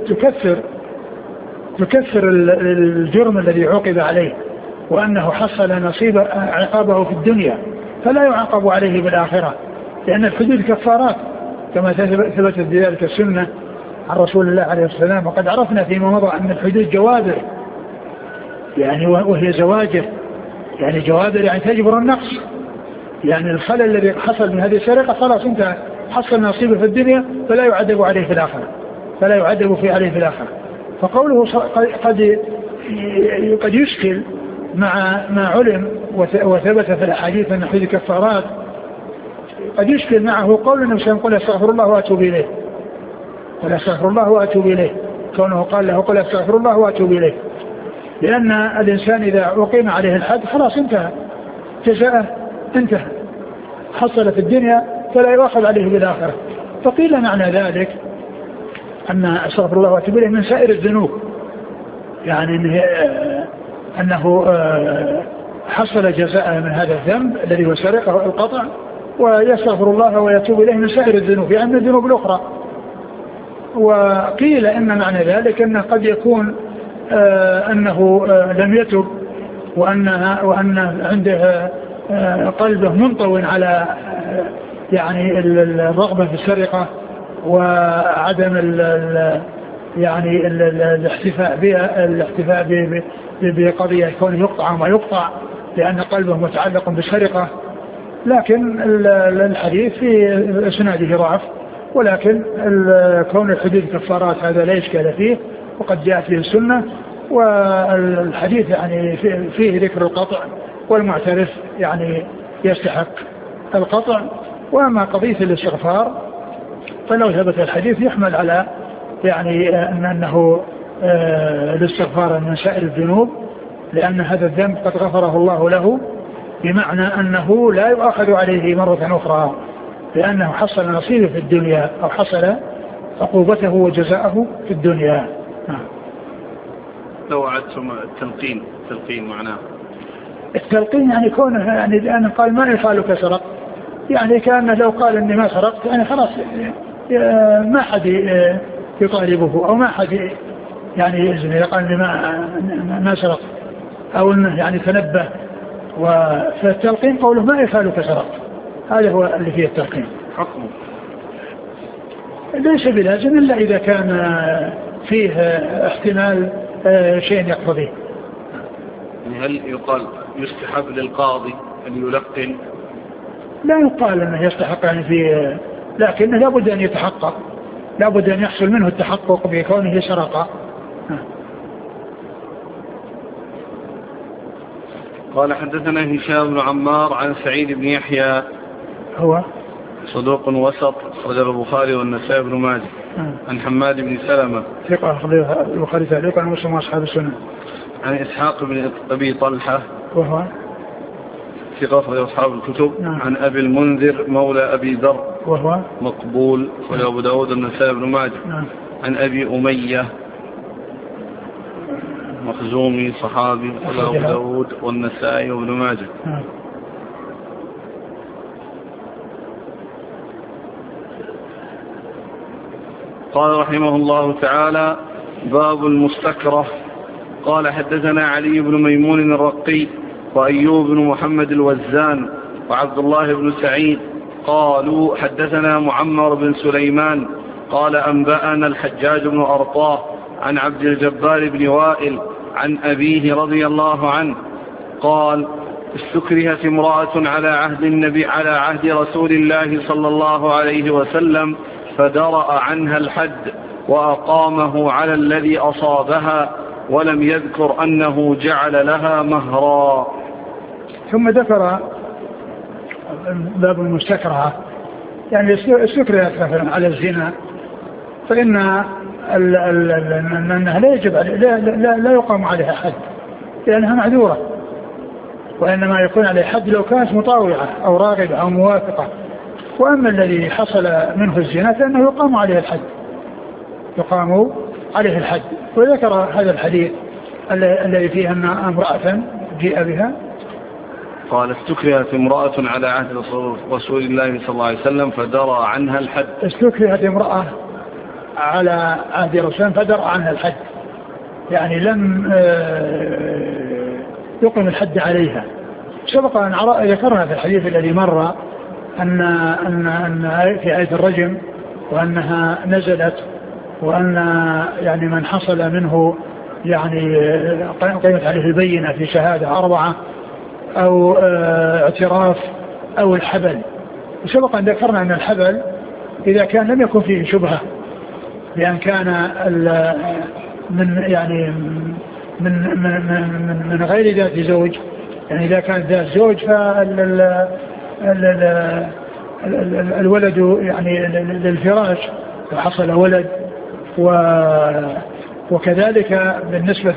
تكفر الجرم الذي عوقب عليه، وأنه حصل نصيب عقابه في الدنيا فلا يعاقب عليه بالآخرة، لأن الحدود كفارات كما ثبتت بذلك السنة عن رسول الله عليه السلام. وقد عرفنا فيما مضى أن الحدود جوابر يعني وهي زواجر، يعني جوابر يعني تجبر النقص، يعني الخلل الذي حصل من هذه السرقة خلاص انت حصل نصيبه في الدنيا فلا يعذب عليه في الآخرة، فلا يعذب فيه عليه في الآخرة. فقوله قد يشكل مع ما علم وثبت في الأحاديث أن حدود كفارات، قد يشكل معه قول النبي صلى الله عليه وسلم قل استغفر الله وأتوب إليه، قل استغفر الله وأتوب إليه، كونه قال له قل استغفر الله وأتوب إليه، لأن الإنسان إذا أقيم عليه الحد خلاص انتهى جزاءه، انتهى حصل في الدنيا فلا يؤاخذ عليه بالآخرة. فقيل معنى ذلك أن استغفر الله وأتوب إليه من سائر الذنوب، يعني أنه حصل جزاء من هذا الذنب الذي هو سرقة القطع، ويستغفر الله ويتوب إليه من سائر الذنوب يعني من الذنوب الأخرى. وقيل إن معنى ذلك أنه قد يكون أنه لم يتب وأن عنده قلبه منطوي على يعني الرغبة في السرقة وعدم يعني الاحتفاء بقضية كونه يقطع وما يقطع لأن قلبه متعلق بالسرقة. لكن الحديث في إسناده ضعف، ولكن كون الحدود كفارات هذا لا إشكال فيه وقد جاءت فيه السنة، والحديث يعني فيه ذكر القطع والمعترف يعني يستحق القطع. وأما قضية الاستغفار فلو ثبت الحديث يحمل على يعني أنه الاستغفار من سائر الذنوب، لأن هذا الذنب قد غفره الله له، بمعنى أنه لا يؤاخذ عليه مرة أخرى لأنه حصل نصيبه في الدنيا أو حصل عقوبته وجزاءه في الدنيا. لو عدتم التلقين معناه التلقين يعني كونه يعني لأن قال ما يفعلك سرق، يعني كان لو قال إني ما سرقت يعني خلاص ما حد يطالبه أو ما حد يعني يزن إذا قال إني ما سرقت أو إنه يعني تنبه. فالتلقين قوله ما يفعلك سرقت، هذا هو اللي فيه التلقين. حكمه ليس بلازم إلا إذا كان فيه احتمال شيء يقتضيه. هل يقال يستحب للقاضي أن يلقن؟ لا يقال أنه يستحق يعني فيه، لكنه لابد أن يتحقق، لابد أن يحصل منه التحقق بكونه سرق. قال حدثنا هشام بن عمار عن سعيد بن يحيى هو صدوق وسط أخرج البخاري والنسائي بن ماجه عن حماد بن سلمة ثقة البخاري تعليقا ومسلم وأصحاب السنة عن إسحاق بن أبي طلحة وهو ثقة أخرج أصحاب الكتب عن أبي المنذر مولى أبي ذر وهو مقبول أخرج أبو داود والنسائي بن ماجه عن أبي أمية مخزومي صحابي أخرج أبو داود والنسائي وابن ماجه. قال رحمه الله تعالى باب المستكره. قال حدثنا علي بن ميمون الرقي وأيوب بن محمد الوزان وعبد الله بن سعيد قالوا حدثنا معمر بن سليمان قال أنبأنا الحجاج بن أرطاه عن عبد الجبار بن وائل عن أبيه رضي الله عنه قال استكرهت امرأة على عهد رسول الله صلى الله عليه وسلم فدرأ عنها الحد وأقامه على الذي أصابها ولم يذكر أنه جعل لها مهرا. ثم ذكر باب المستكرهة، يعني استكرهت على الزنا، فإن أنها لا يجب لا يقام عليها حد لأنها معذورة، وإنما يكون عليه حد لو كانت مطاوعة أو راغبة أو موافقة. وأما الذي حصل منه الزنا فإنه يقام عليه الحد. وذكر هذا الحديث الذي فيه أن امرأة جيء بها قال استكرهت امرأة على عهد رسول الله صلى الله عليه وسلم فدرى عنها الحد. استكرهت امرأة على عهد رسول الله فدرى عنها الحد، يعني لم يقم الحد عليها. سبق أن ذكرنا في الحديث الذي مر أن في آية الرجم وأنها نزلت، وأن يعني من حصل منه يعني قيمت عليه البينة في شهادة 4 أو اعتراف أو الحبل. وسبق أن ذكرنا أن الحبل إذا كان لم يكن فيه شبهة، لأن كان من غير ذات زوج، يعني إذا كان ذات زوج فالولد يعني للفراش لو حصل ولد. وكذلك بالنسبة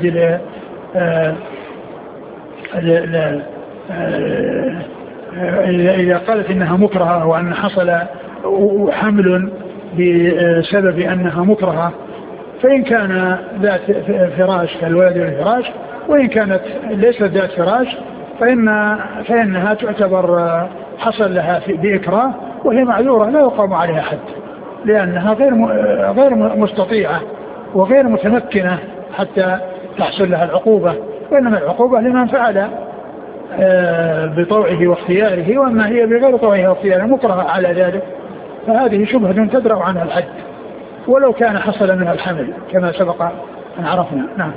إذا قالت إنها مكرهة وأن حصل حمل بسبب أنها مكرهة، فإن كان ذات فراش كالولد للفراش، وإن كانت ليست ذات فراش فإنها تعتبر حصل لها بإكراه وهي معذورة لا يقام عليها حد، لأنها غير مستطيعة وغير متمكنة حتى تحصل لها العقوبة، وإنما العقوبة لمن فعل بطوعه واختياره، وأما هي بغير طوعه واختياره مكرهة على ذلك، فهذه شبهة تدرأ عنها الحد ولو كان حصل منها الحمل كما سبق أن عرفنا. نعم.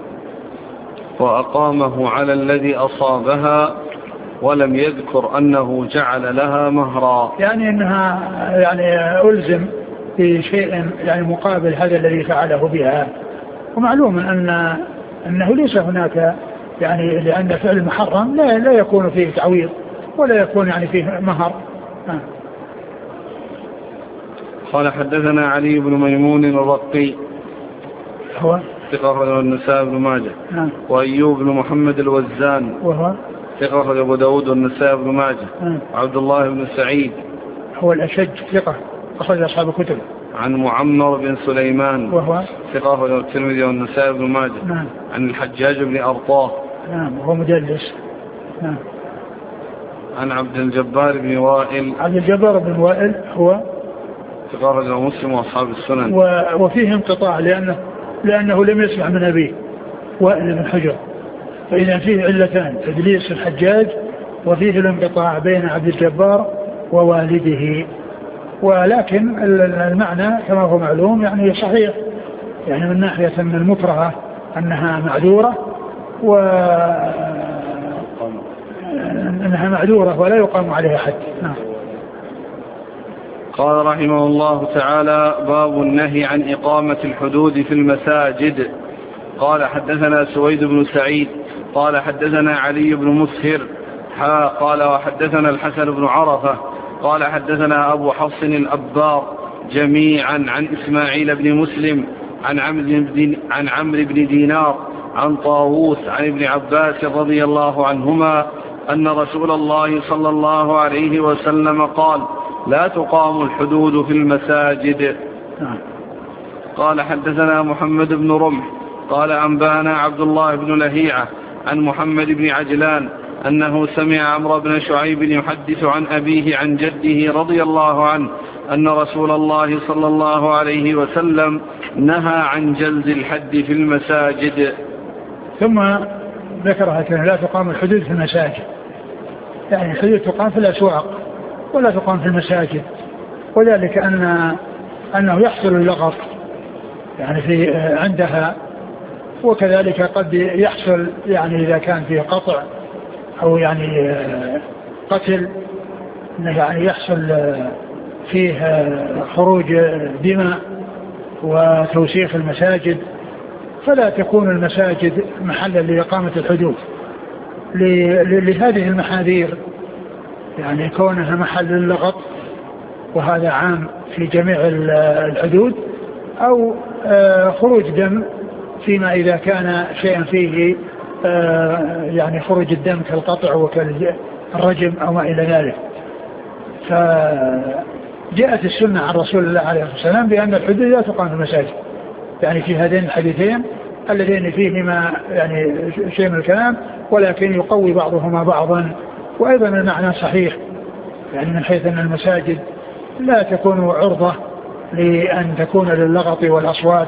وأقامه على الذي أصابها ولم يذكر أنه جعل لها مهرا، يعني أنها يعني ألزم في شيء يعني مقابل هذا الذي فعله بها. ومعلوم أنه ليس هناك يعني لأن فعل المحرم لا يكون فيه تعويض ولا يكون يعني فيه مهر. قال حدثنا علي بن ميمون الرقي هو ثقة النسائي بن ماجه. وأيوب بن محمد الوزان وهو ثقة أبو داود والنسائي بن ماجه. عبد الله بن سعيد هو الأشج ثقة أخرج أصحاب الكتب. عن معمر بن سليمان وهو ثقة الترمذي والنسائي بن ماجه. عن الحجاج بن أرطاه وهو مدلس. عن عبد الجبار بن وائل. عبد الجبار بن وائل هو ثقة مسلم وأصحاب السنن. وفيه انقطاع لأنه لم يسمع من أبيه وائل بن حجر، فإذا فيه علتان: تدليس الحجاج وفيه الانقطاع بين عبد الجبار ووالده. ولكن المعنى كما هو معلوم يعني صحيح، يعني من ناحية أن المكرهة أنها معذورة وأنها معذورة ولا يقام عليها حد. قال رحمه الله تعالى: باب النهي عن إقامة الحدود في المساجد. قال حدثنا سويد بن سعيد قال حدثنا علي بن مسهر قال وحدثنا الحسن بن عرفة قال حدثنا أبو حفص الأبار جميعا عن إسماعيل بن مسلم عن عمرو بن دينار عن طاووس عن ابن عباس رضي الله عنهما أن رسول الله صلى الله عليه وسلم قال: لا تقام الحدود في المساجد. قال حدثنا محمد بن رمح قال أنبانا عبد الله بن لهيعة عن محمد بن عجلان أنه سمع عمرو بن شعيب يحدث عن أبيه عن جده رضي الله عنه أن رسول الله صلى الله عليه وسلم نهى عن جلد الحد في المساجد. ثم ذكرها كان لا تقام الحدود في المساجد، يعني الحدود تقام في الأسواق ولا تقام في المساجد، وذلك أن أنه يحصل اللغط يعني في عندها، وكذلك قد يحصل يعني إذا كان فيه قطع أو يعني قتل يعني يحصل فيه خروج دماء وتوسيخ المساجد، فلا تكون المساجد محلا لإقامة الحدود لهذه المحاذير، يعني كونها محل للغط وهذا عام في جميع الحدود، أو خروج دم فيما إذا كان شيئا فيه يعني خروج الدم كالقطع وكالرجم أو ما إلى ذلك. فجاءت السنة عن رسول الله عليه الصلاة والسلام بأن الحدود لا تقام في المساجد، يعني في هذين الحديثين اللذين فيهما يعني شيء من الكلام، ولكن يقوي بعضهما بعضا. وأيضا المعنى صحيح، يعني من حيث أن المساجد لا تكون عرضة لأن تكون للغط والأصوات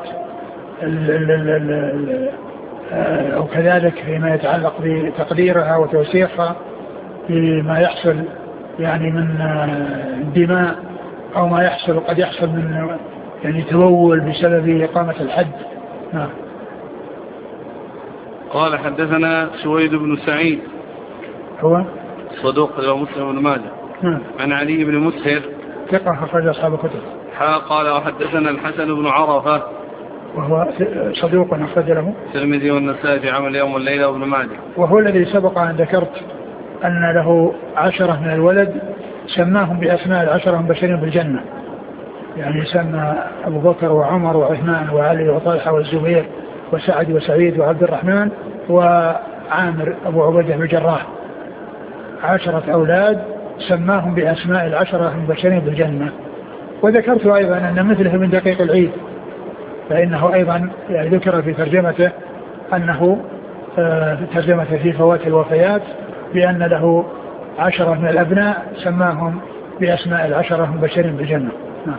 أو كذلك فيما يتعلق بتقديرها وتوسيخها بما يحصل يعني من دماء، أو ما يحصل قد يحصل من يعني تبول بسبب إقامة الحد. نعم. قال حدثنا سويد بن سعيد هو صدوق مسلم بن ماجه عن علي بن مسهر ثقة أخرج أصحاب الكتب. قال وحدثنا الحسن بن عرفة وهو صدوق أخرج له الترمذي والنسائي في عمل يوم والليلة وابن ماجه. وهو الذي سبق أن ذكرت أن له 10 من الولد سماهم بأسماء 10 مبشرين بالجنة، يعني سمى أبو بكر وعمر وعثمان وعلي وطلحة والزبير وسعد وسعيد وعبد الرحمن وعامر أبو عبيدة بن الجراح، 10 أولاد سماهم بأسماء 10 مبشرين بالجنة. وذكرت أيضا أن مثله من دقيق العيد، فإنه أيضا يعني ذكر في ترجمته أنه في ترجمته في فوات الوفيات بأن له 10 من الأبناء سماهم بأسماء 10 مبشرين بالجنة. نعم.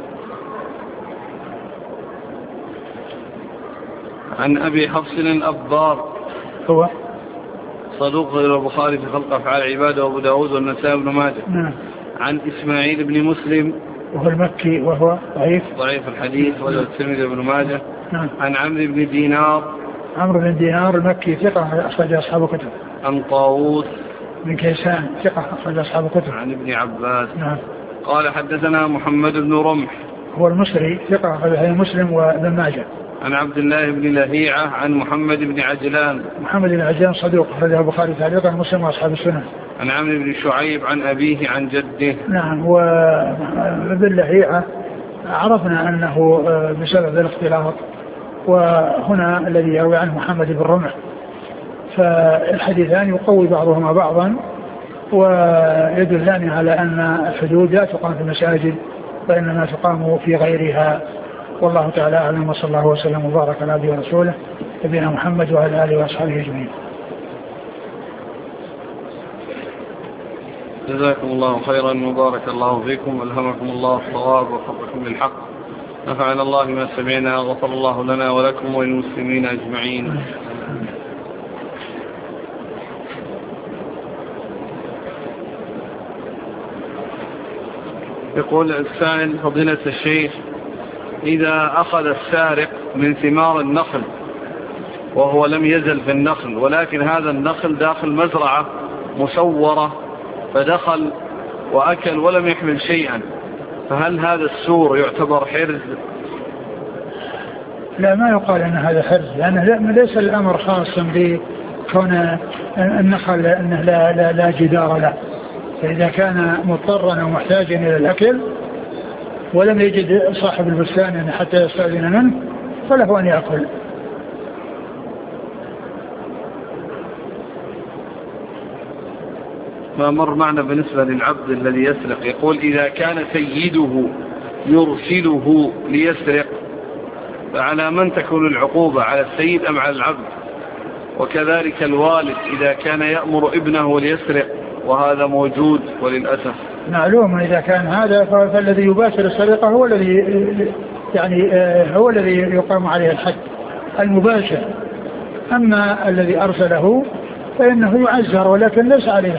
عن أبي حفص الأبار هو صدوق غير البخاري في خلق أفعال العبادة وأبو داود والنسائي بن ماجه. نعم. عن إسماعيل بن مسلم وهو المكي وهو ضعيف الحديث وله الترمذي بن ماجه. نعم. عن عمرو بن دينار المكي ثقة أخرج أصحاب الكتب. عن طاووس بن كيسان ثقة أخرج أصحاب الكتب. عن ابن عباس. نعم. قال حدثنا محمد بن رمح هو المصري ثقة أخرج مسلم وابن ماجه. عن عبد الله بن لهيعة عن محمد بن عجلان صدوق أخرجه البخاري تعليقا مسلم وأصحاب السنن. عن عمرو بن شعيب عن أبيه عن جده. نعم. وابن لهيعة عرفنا أنه بسبب الاختلاط، وهنا الذي يروي عنه محمد بن رمح، فالحديثان يقوي بعضهما بعضا ويدلان على أن الحدود لا تقام في المساجد وإنما تقام في غيرها. والله تعالى أعلم، وصلى الله وسلم وبارك على عبده ورسوله نبينا محمد وعلى آله وأصحابه أجمعين. جزاكم الله خيرا وبارك الله فيكم والهمكم الله الصواب ووفقكم للحق. نفعنا الله ما سمعنا، غفر الله لنا ولكم وللمسلمين أجمعين. يقول السائل فضيلة الشيخ، إذا أخذ السارق من ثمار النخل وهو لم يزل في النخل، ولكن هذا النخل داخل مزرعة مسورة، فدخل وأكل ولم يحمل شيئا، فهل هذا السور يعتبر حرز؟ لا، ما يقال أن هذا حرز، لأنه ليس الأمر خاصا بكون النخل أنه لا جدار له. فإذا كان مضطرا ومحتاجا إلى الأكل ولم يجد صاحب البستان حتى يستأذن منه فله أن يأكل. ما مر معنا بالنسبة للعبد الذي يسرق، يقول إذا كان سيده يرسله ليسرق فعلى من تكون العقوبة، على السيد أم على العبد؟ وكذلك الوالد إذا كان يأمر ابنه ليسرق وهذا موجود وللأسف. معلوم إذا كان هذا فالذي يباشر السرقة هو الذي هو الذي يقام عليه الحد المباشر. أما الذي أرسله فإنه يعزر ولكن ليس عليه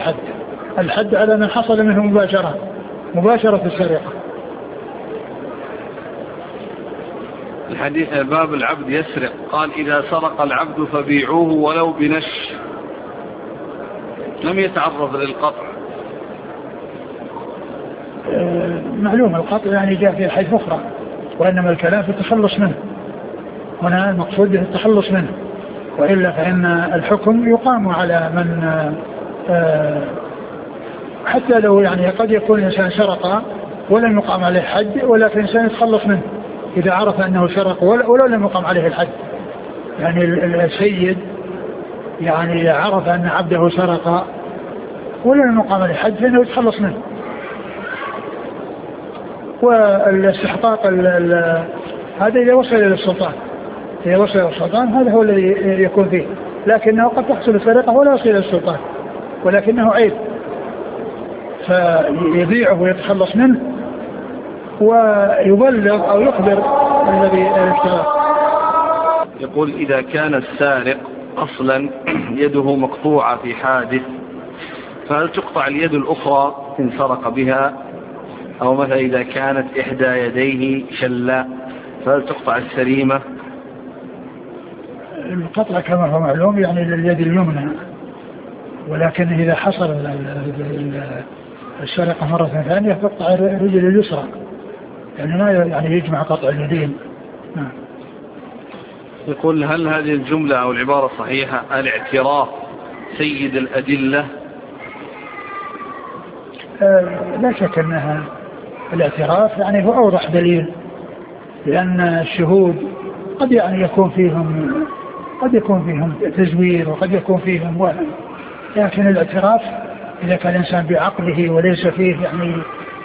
الحد على من حصل منه مباشرة السرقة. الحديث باب العبد يسرق، قال إذا سرق العبد فبيعوه ولو بنش، لم يتعرض للقطع. معلوم القطع يعني جاء في حيث أخرى، وإنما الكلام في التخلص منه، هنا المقصود به التخلص منه، وإلا فإن الحكم يقام على من حتى لو يعني قد يكون الإنسان سرق ولم يقام عليه حد، ولكن الإنسان يتخلص منه إذا عرف أنه سرق ولو لم يقام عليه الحد. يعني السيد يعني عرف أن عبده سرق ولم يقام عليه الحد فإنه يتخلص منه. والاستحقاق هذا إذا وصل إلى السلطان، إذا وصل إلى السلطان هذا هو الذي يكون فيه، لكنه قد تحصل السرقة ولا يصل إلى السلطان ولكنه عيب، فيبيعه ويتخلص منه ويبلغ أو يخبر الذي اشتراه. يقول إذا كان السارق أصلا يده مقطوعة في حادث، فهل تقطع اليد الأخرى إن سرق بها؟ أو مثلا إذا كانت إحدى يديه شلاء فهل تقطع السليمة؟ القطع كما هو معلوم يعني لليد اليمنى، ولكن إذا حصل السرقة مرة ثانية تقطع الرجل اليسرى، يعني ما يعني يجمع قطع اليدين. يقول هل هذه الجملة أو العبارة صحيحة الاعتراف سيد الأدلة؟ لا شك أنها الاعتراف يعني هو أوضح دليل، لأن الشهود قد يعني يكون فيهم تزوير وقد يكون فيهم وهم، لكن الاعتراف إذا كان الإنسان بعقله وليس فيه يعني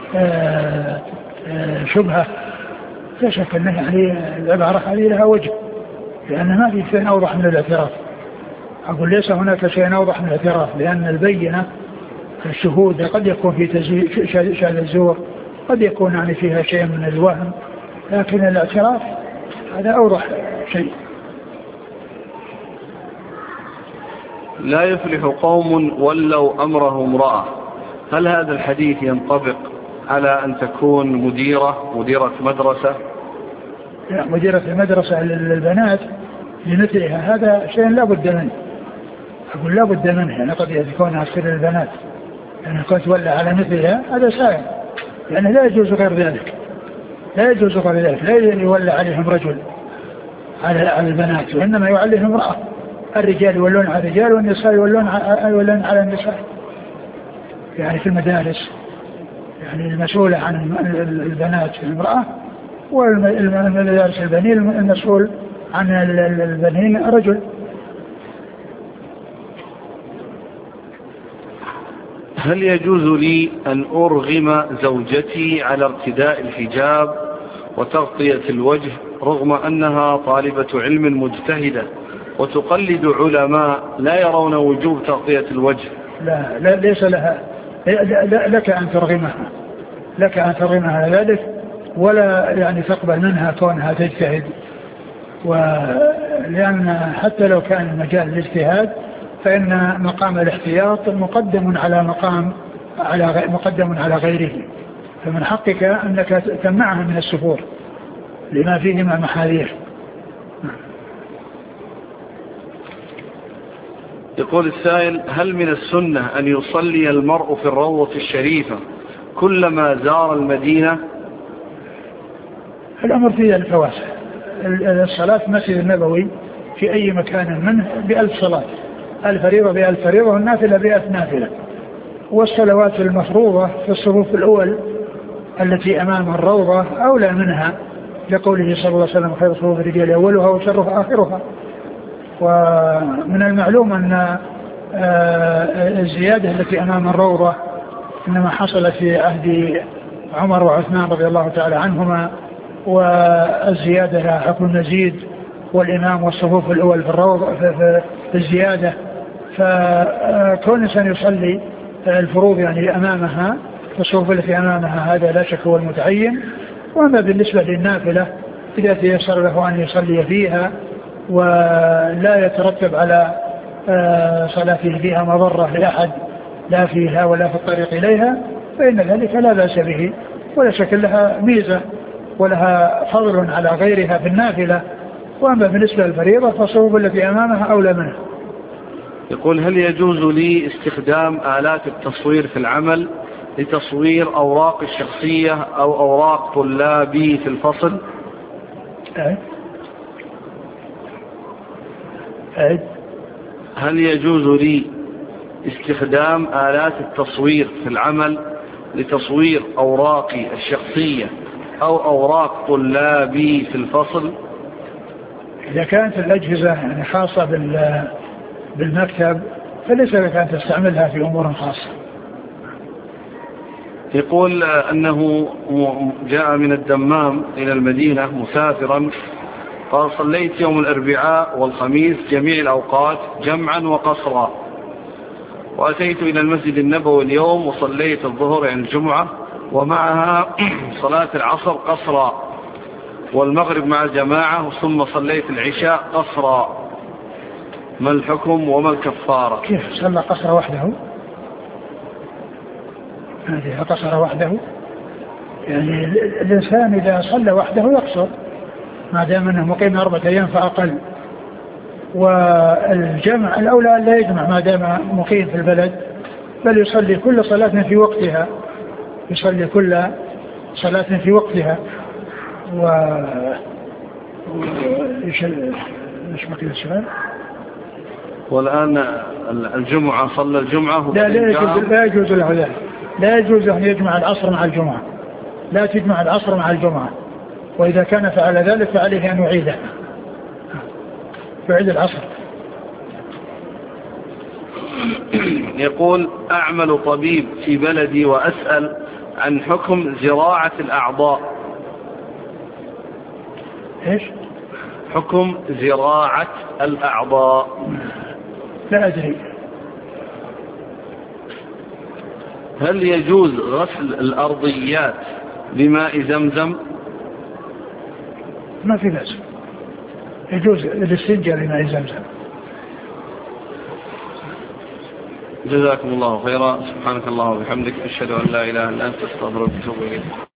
شبهة لا شك أنه يعني العبارة هذه لها وجه، لأن ما في شيء أوضح من الاعتراف. أقول ليس هناك شيء أوضح من الاعتراف، لأن البينة الشهود قد يكون في شهادة الزور، قد يكون يعني فيها شيء من الوهم، لكن الاعتراف هذا أوضح شيء. لا يفلح قوم ولوا أمره امرأة، هل هذا الحديث ينطبق على أن تكون مديرة مدرسة؟ لا، مديرة المدرسة للبنات لمثلها هذا شيء لا بد منه، أقول لا بد منه، يعني قد يكون عسكر للبنات يعني كنت تولى على مثلها هذا سائل، يعني لا يجوز غير ذلك، لا يجوز غير ذلك، لا يولى عليهم رجل على البنات، وإنما يعليهم امرأة، الرجال يولون على الرجال والنساء يولون على النساء، يعني في المدارس يعني المسؤولة عن البنات المرأة، والمدارس البنين المسؤول عن البنين رجل. هل يجوز لي أن أرغم زوجتي على ارتداء الحجاب وتغطية الوجه رغم أنها طالبة علم مجتهدة وتقلد علماء لا يرون وجوب تغطية الوجه؟ لا ليس لها، لك أن ترغمها على ذلك، ولا يعني تقبل منها كونها تجتهد، ولأن حتى لو كان المجال الاجتهاد فإن مقام الاحتياط مقدم على غيره، فمن حقك أنك تمنعها من السفور لما فيهما محاذير. يقول السائل هل من السنة أن يصلي المرء في الروضة الشريفة كلما زار المدينة؟ الأمر فيه الفواسع، الصلاة في المسجد النبوي في أي مكان منه ب1000 صلاة، الفريضة ب1000 فريضة والنافلة ب1000 نافلة، والصلوات المفروضة في الصفوف الأول التي أمام الروضة أولى منها، لقوله صلى الله عليه وسلم خير صفوف الرجال أولها وشرها آخرها. ومن المعلوم أن الزيادة التي أمام الروضة إنما حصلت في عهد عمر وعثمان رضي الله تعالى عنهما، والزيادة لها حكم مزيد، والإمام والصفوف الأول في الروضة في الزيادة، فكون إنسان يصلي الفروض يعني أمامها في الصفوف التي أمامها هذا لا شك هو المتعين. وأما بالنسبة للنافلة إذا تيسر له أن يصلي فيها ولا يترتب على صلاته فيها مضرة لأحد لا فيها ولا في الطريق إليها فإن ذلك لا بأس به، ولا شك لها ميزة ولها فضل على غيرها في النافلة. وأما بالنسبة للفريضة فالصفوف التي أمامها أولى منها. يقول: هل يجوز لي استخدام آلات التصوير في العمل لتصوير أوراق الشخصية أو أوراق طلابي في الفصل؟ هل يجوز لي استخدام آلات التصوير في العمل لتصوير أوراقي الشخصية أو أوراق طلابي في الفصل؟ إذا كانت الأجهزة يعني خاصة بالمكتب فليس لك أن تستعملها في أمور خاصة. يقول أنه جاء من الدمام إلى المدينة مسافرا، قال: صليت يوم الأربعاء والخميس جميع الأوقات جمعا وقصرا، وأتيت إلى المسجد النبوي اليوم وصليت الظهر عند الجمعة ومعها صلاة العصر قصرا، والمغرب مع الجماعة، ثم صليت العشاء قصرا، ما الحكم وما الكفارة؟ كيف صلى قصر وحده؟ هذه قصر وحده، يعني الإنسان إذا صلى وحده يقصر ما دام أنه مقيم 4 أيام فأقل. والجمع الأولى أن لا يجمع ما دام مقيم في البلد، بل يصلي كل صلاة في وقتها، يصلي كل صلاة في وقتها. إيش بقي السؤال؟ والآن الجمعة صلى الجمعة لا يجوز له ذلك، لا يجوز أن يجمع العصر مع الجمعة، لا تجمع العصر مع الجمعة، وإذا كان فعل ذلك فعليه أن يعيده، يعيد العصر. يقول: أعمل طبيب في بلدي وأسأل عن حكم زراعة الأعضاء. إيش؟ حكم زراعة الأعضاء. لا أدري. هل يجوز غسل الأرضيات بماء زمزم؟ ما في بأس، يجوز الاستنجاء بماء زمزم. جزاكم الله خيرا. سبحانك اللهم وبحمدك، أشهد أن لا إله إلا أنت، أستغفرك وأتوب إليك.